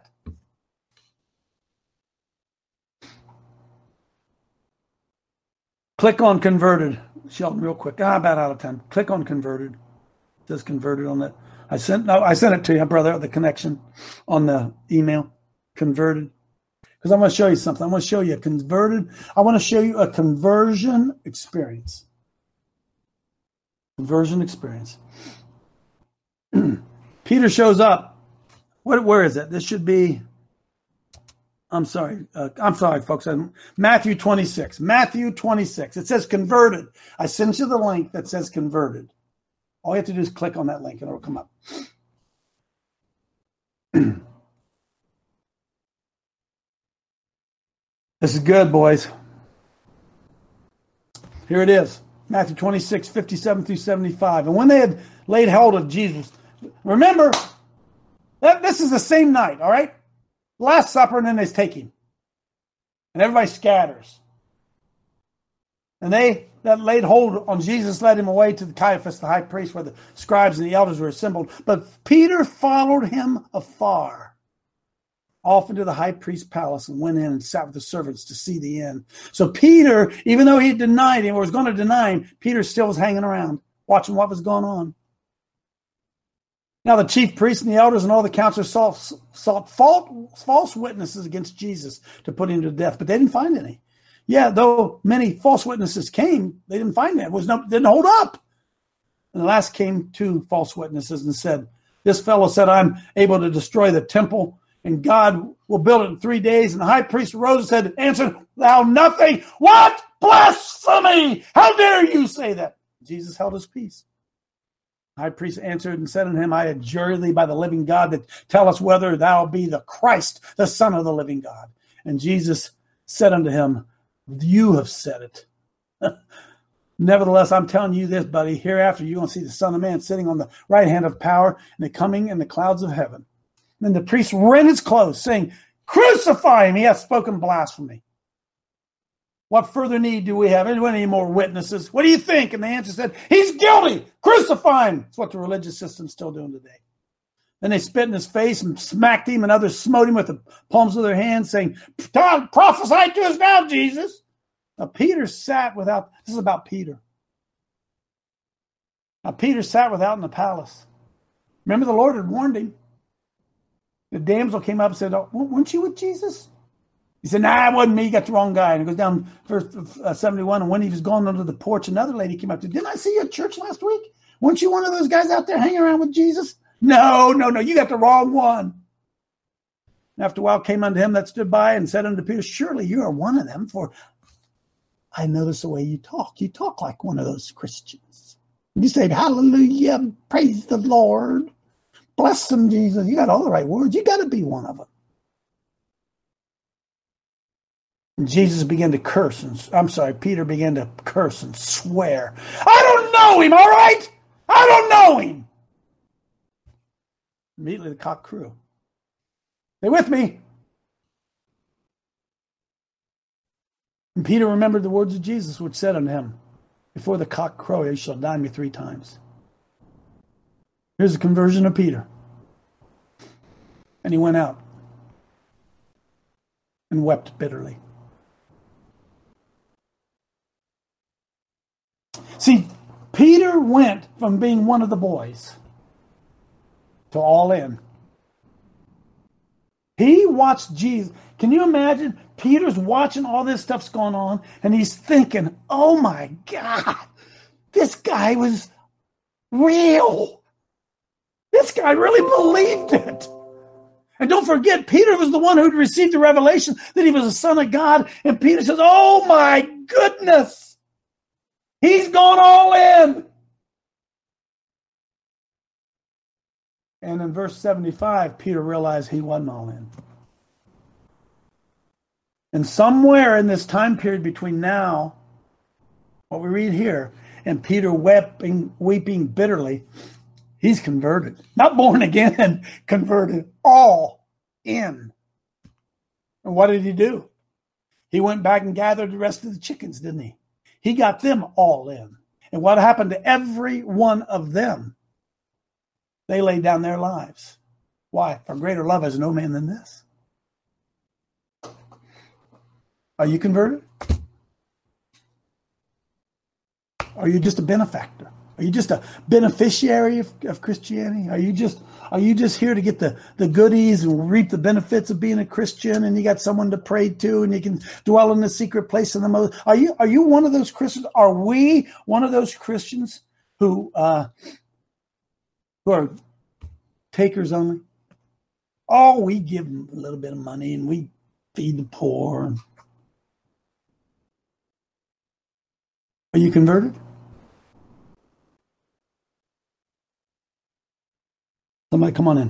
Click on converted. Sheldon, real quick. Ah, about out of time. Click on converted. It says converted on that. I sent no, I sent it to you, brother, the connection on the email. Converted. Because I'm going to show you something. I'm going to show you a converted. I want to show you a conversion experience. Conversion experience. Peter shows up. What? Where is it? This should be. I'm sorry. Uh, I'm sorry, folks. I'm, Matthew twenty-six. Matthew twenty-six. It says converted. I sent you the link that says converted. All you have to do is click on that link and it'll come up. This is good, boys. Here it is. Matthew twenty-six, fifty-seven through seventy-five. And when they had laid hold of Jesus, remember, that this is the same night, all right? Last Supper, and then they take him. And everybody scatters. And they that laid hold on Jesus led him away to the Caiaphas, the high priest, where the scribes and the elders were assembled. But Peter followed him afar, off into the high priest's palace, and went in and sat with the servants to see the end. So Peter, even though he denied him or was going to deny him, Peter still was hanging around, watching what was going on. Now the chief priests and the elders and all the counselors sought, sought false witnesses against Jesus to put him to death, but they didn't find any. Yeah, though many false witnesses came, they didn't find that. It was no, didn't hold up. And the last came two false witnesses and said, this fellow said, I'm able to destroy the temple, and God will build it in three days. And the high priest arose and said, answered thou nothing. What? Blasphemy! How dare you say that? Jesus held his peace. The high priest answered and said unto him, I adjure thee by the living God that tell us whether thou be the Christ, the Son of the living God. And Jesus said unto him, you have said it. Nevertheless, I'm telling you this, buddy, hereafter you're going to see the Son of Man sitting on the right hand of power and the coming in the clouds of heaven. Then the priest rent his clothes, saying, crucify him, he hath spoken blasphemy. What further need do we have? Any more witnesses? What do you think? And the answer said, he's guilty. Crucify him. That's what the religious system's still doing today. Then they spit in his face and smacked him, and others smote him with the palms of their hands, saying, prophesy to us now, Jesus. Now Peter sat without, this is about Peter. Now Peter sat without in the palace. Remember, the Lord had warned him. The damsel came up and said, oh, weren't you with Jesus? He said, nah, it wasn't me. You got the wrong guy. And it goes down verse seventy-one. And when he was going under the porch, another lady came up to him. Didn't I see you at church last week? Weren't you one of those guys out there hanging around with Jesus? No, no, no. You got the wrong one. And after a while came unto him that stood by and said unto Peter, surely you are one of them, for I notice the way you talk. You talk like one of those Christians. You say, hallelujah, praise the Lord. Bless them, Jesus. You got all the right words. You got to be one of them. And Jesus began to curse. And, I'm sorry, Peter began to curse and swear. I don't know him, all right? I don't know him. Immediately the cock crew. Stay with me. And Peter remembered the words of Jesus, which said unto him, before the cock crow, you shall deny me three times. Here's the conversion of Peter. And he went out and wept bitterly. See, Peter went from being one of the boys to all in. He watched Jesus. Can you imagine? Peter's watching all this stuff's going on, and he's thinking, oh my God, this guy was real. This guy really believed it. And don't forget, Peter was the one who'd received the revelation that he was the Son of God. And Peter says, oh my goodness, he's gone all in. And in verse seventy-five, Peter realized he wasn't all in. And somewhere in this time period between now, what we read here, and Peter weeping, weeping bitterly, he's converted. Not born again, converted, all in. And what did he do? He went back and gathered the rest of the chickens, didn't he? He got them all in. And what happened to every one of them? They laid down their lives. Why? For greater love has no man than this. Are you converted? Are you just a benefactor? Are you just a beneficiary of, of Christianity? Are you just are you just here to get the, the goodies and reap the benefits of being a Christian, and you got someone to pray to, and you can dwell in the secret place in the most? Are you are you one of those Christians? Are we one of those Christians who uh, who are takers only? Oh, we give them a little bit of money and we feed the poor. And are you converted? Somebody come on in.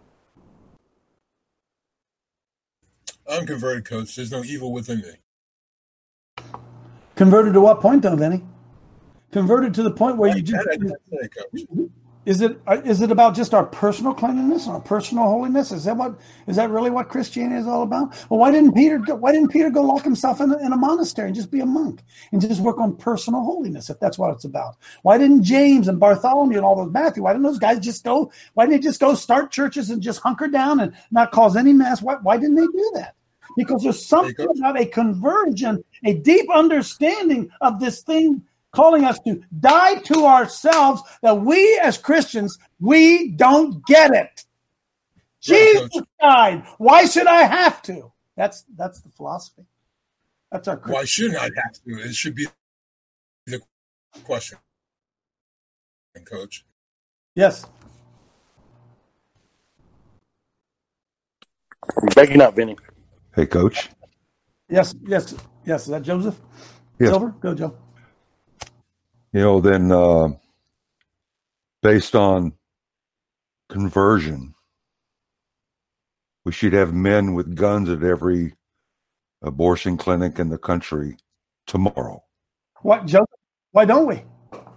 I'm converted, Coach. There's no evil within me. Converted to what point, though, Vinny? Converted to the point where you just... Say, Coach. Is it is it about just our personal cleanliness, our personal holiness? Is that what is that really what Christianity is all about? Well, why didn't Peter go, why didn't Peter go lock himself in a, in a monastery and just be a monk and just work on personal holiness if that's what it's about? Why didn't James and Bartholomew and all those Matthew? Why didn't those guys just go? Why didn't they just go start churches and just hunker down and not cause any mess? Why why didn't they do that? Because there's something about a conversion, a deep understanding of this thing calling us to die to ourselves, that we as Christians, we don't get it. Jesus died. Why should I have to? That's that's the philosophy. That's our Christian. Why shouldn't I have to? It should be the question, Coach. Yes. You're breaking up, Vinny. Hey, Coach. Yes, yes, yes. Is that Joseph? Yes. Silver? Go, Joe. You know, then uh, based on conversion, we should have men with guns at every abortion clinic in the country tomorrow. What, Joseph? Why don't we?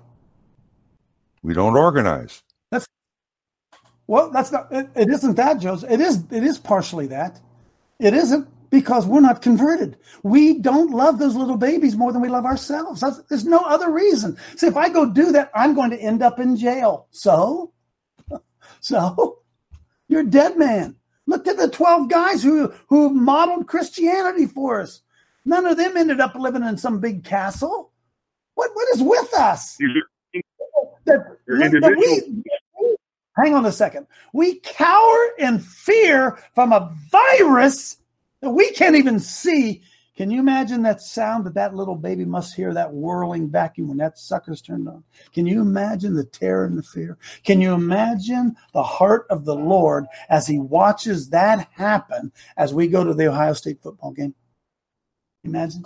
We don't organize. That's well. That's not. It, it isn't that, Joseph. It is. It is partially that. It isn't. Because we're not converted. We don't love those little babies more than we love ourselves. That's, there's no other reason. See, if I go do that, I'm going to end up in jail. So, so you're a dead man. Look at the twelve guys who, who modeled Christianity for us. None of them ended up living in some big castle. What, what is with us? That, that we, hang on a second. We cower in fear from a virus that we can't even see. Can you imagine that sound that that little baby must hear, that whirling vacuum when that sucker's turned on? Can you imagine the terror and the fear? Can you imagine the heart of the Lord as he watches that happen as we go to the Ohio State football game? Imagine.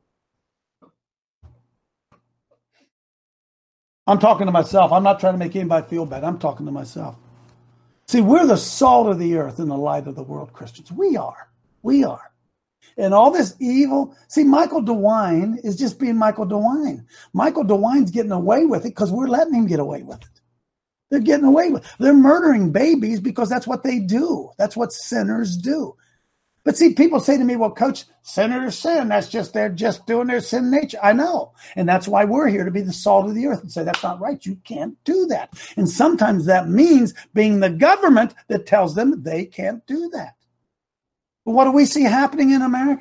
I'm talking to myself. I'm not trying to make anybody feel bad. I'm talking to myself. See, we're the salt of the earth and the light of the world, Christians. We are. We are. And all this evil, see, Michael DeWine is just being Michael DeWine. Michael DeWine's getting away with it because we're letting him get away with it. They're getting away with it. They're murdering babies because that's what they do. That's what sinners do. But see, people say to me, well, Coach, sinners sin. That's just, they're just doing their sin nature. I know. And that's why we're here, to be the salt of the earth and say, that's not right. You can't do that. And sometimes that means being the government that tells them they can't do that. What do we see happening in America?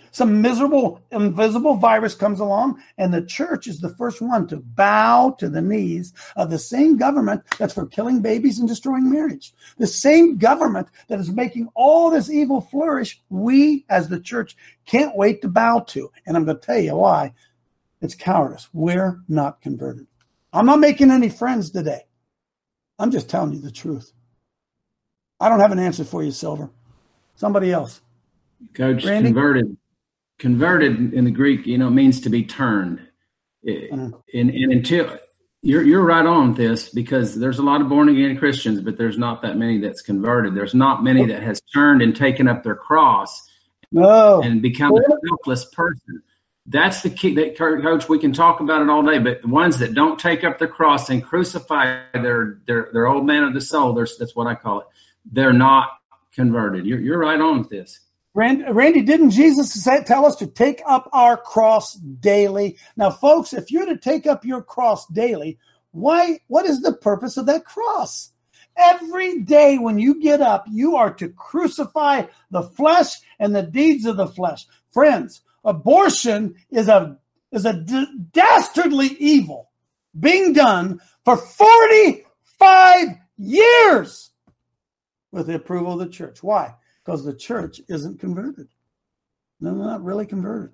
some miserable, invisible virus comes along, and the church is the first one to bow to the knees of the same government that's for killing babies and destroying marriage. The same government that is making all this evil flourish, we as the church can't wait to bow to. And I'm going to tell you why. It's cowardice. We're not converted. I'm not making any friends today. I'm just telling you the truth. I don't have an answer for you, Silver. Somebody else. Coach, Randy? converted. Converted in the Greek, you know, means to be turned. Mm. And, and until you're you're right on with this, because there's a lot of born again Christians, but there's not that many that's converted. There's not many that has turned and taken up their cross no. and become a selfless person. That's the key. That, Coach, we can talk about it all day, but the ones that don't take up their cross and crucify their their, their old man of the soul, that's what I call it, they're not converted. You're you're right on with this. Randy, Randy, didn't Jesus say, tell us to take up our cross daily? Now, folks, if you're to take up your cross daily, why? What is the purpose of that cross? Every day when you get up, you are to crucify the flesh and the deeds of the flesh. Friends, abortion is a is a d- dastardly evil being done for forty-five years with the approval of the church. Why? Because the church isn't converted. No, they're not really converted.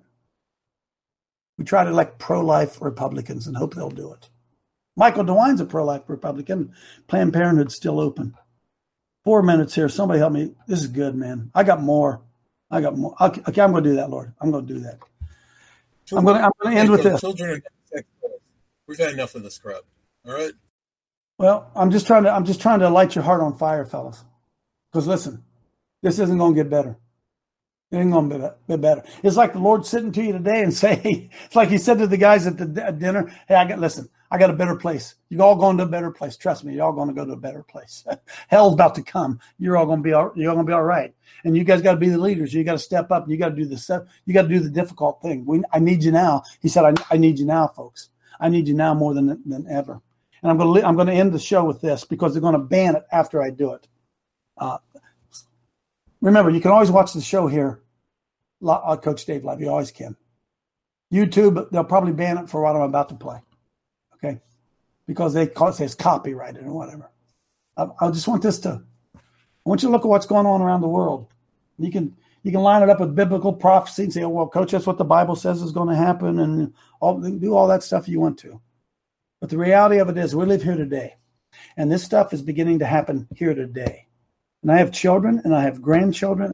We try to elect pro-life Republicans and hope they'll do it. Michael DeWine's a pro-life Republican. Planned Parenthood's still open. Four minutes here. Somebody help me. This is good, man. I got more. I got more. Okay, okay I'm going to do that, Lord. I'm going to do that. I'm going to, I'm going to end with this. Children are, we've had enough of this crap. All right. Well, I'm just trying to. I'm just trying to light your heart on fire, fellas. Because listen, this isn't going to get better. It ain't going to be better. It's like the Lord sitting to you today and say, it's like he said to the guys at the dinner, hey, I got, listen, I got a better place. You're all going to a better place. Trust me, you're all going to go to a better place. Hell's about to come. You're all going to be all, you're all going to be all right. And you guys got to be the leaders. You got to step up. You got to do the stuff. You got to do the difficult thing. We, I need you now. He said, I, I need you now, folks. I need you now more than than ever. And I'm going to I'm going to end the show with this because they're going to ban it after I do it. Uh, remember, you can always watch the show here. Uh, Coach Dave Live, you always can. YouTube, they'll probably ban it for what I'm about to play. Okay, because they call it says copyrighted or whatever. I, I just want this to. I want you to look at what's going on around the world. You can you can line it up with biblical prophecy and say, "Oh well, Coach, that's what the Bible says is going to happen," and all, do all that stuff you want to. But the reality of it is, we live here today, and this stuff is beginning to happen here today. And I have children, and I have grandchildren.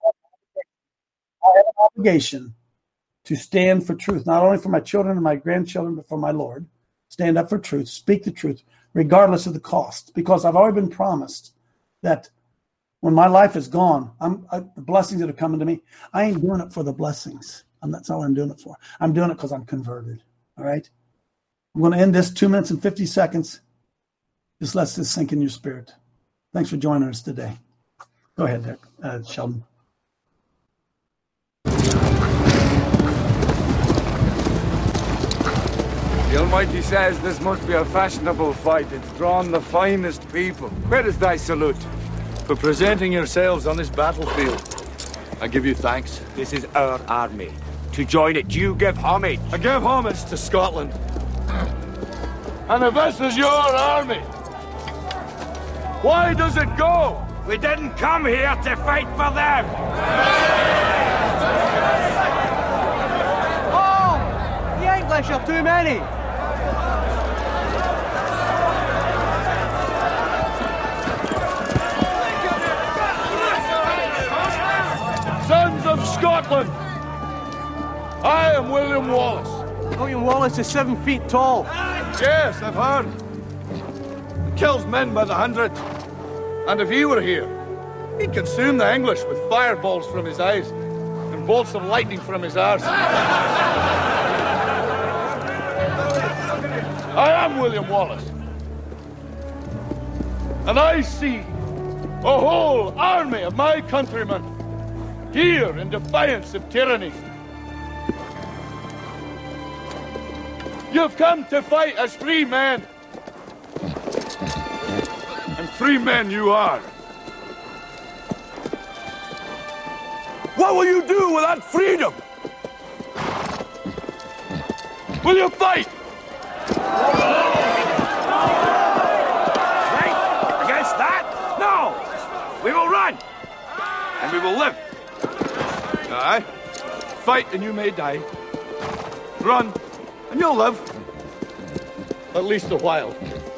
I have an obligation to stand for truth, not only for my children and my grandchildren, but for my Lord. Stand up for truth, speak the truth, regardless of the cost, because I've already been promised that when my life is gone, I'm, I, the blessings that are coming to me, I ain't doing it for the blessings. And that's not what I'm doing it for. I'm doing it because I'm converted. All right? I'm going to end this two minutes and fifty seconds. Just let this sink in your spirit. Thanks for joining us today. Go ahead, Dick, uh, Sheldon. The Almighty says this must be a fashionable fight. It's drawn the finest people. Where is thy salute? For presenting yourselves on this battlefield. I give you thanks. This is our army. To join it, you give homage. I give homage to Scotland. And if this is your army, why does it go? We didn't come here to fight for them. Oh, the English are too many. Sons of Scotland, I am William Wallace. William Wallace is seven feet tall. Yes, I've heard. He kills men by the hundred. And if he were here, he'd consume the English with fireballs from his eyes and bolts of lightning from his arse. I am William Wallace. And I see a whole army of my countrymen here in defiance of tyranny. You've come to fight as free men. And free men you are. What will you do with that freedom? Will you fight? Fight against that? No! We will run! And we will live. Aye. Fight and you may die. Run and you'll live. At least a while.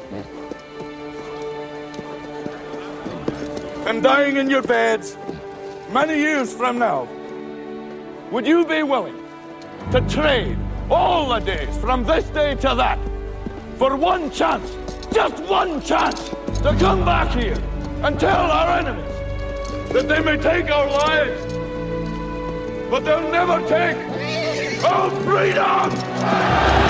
And dying in your beds many years from now, would you be willing to trade all the days from this day to that for one chance, just one chance, to come back here and tell our enemies that they may take our lives, but they'll never take our freedom?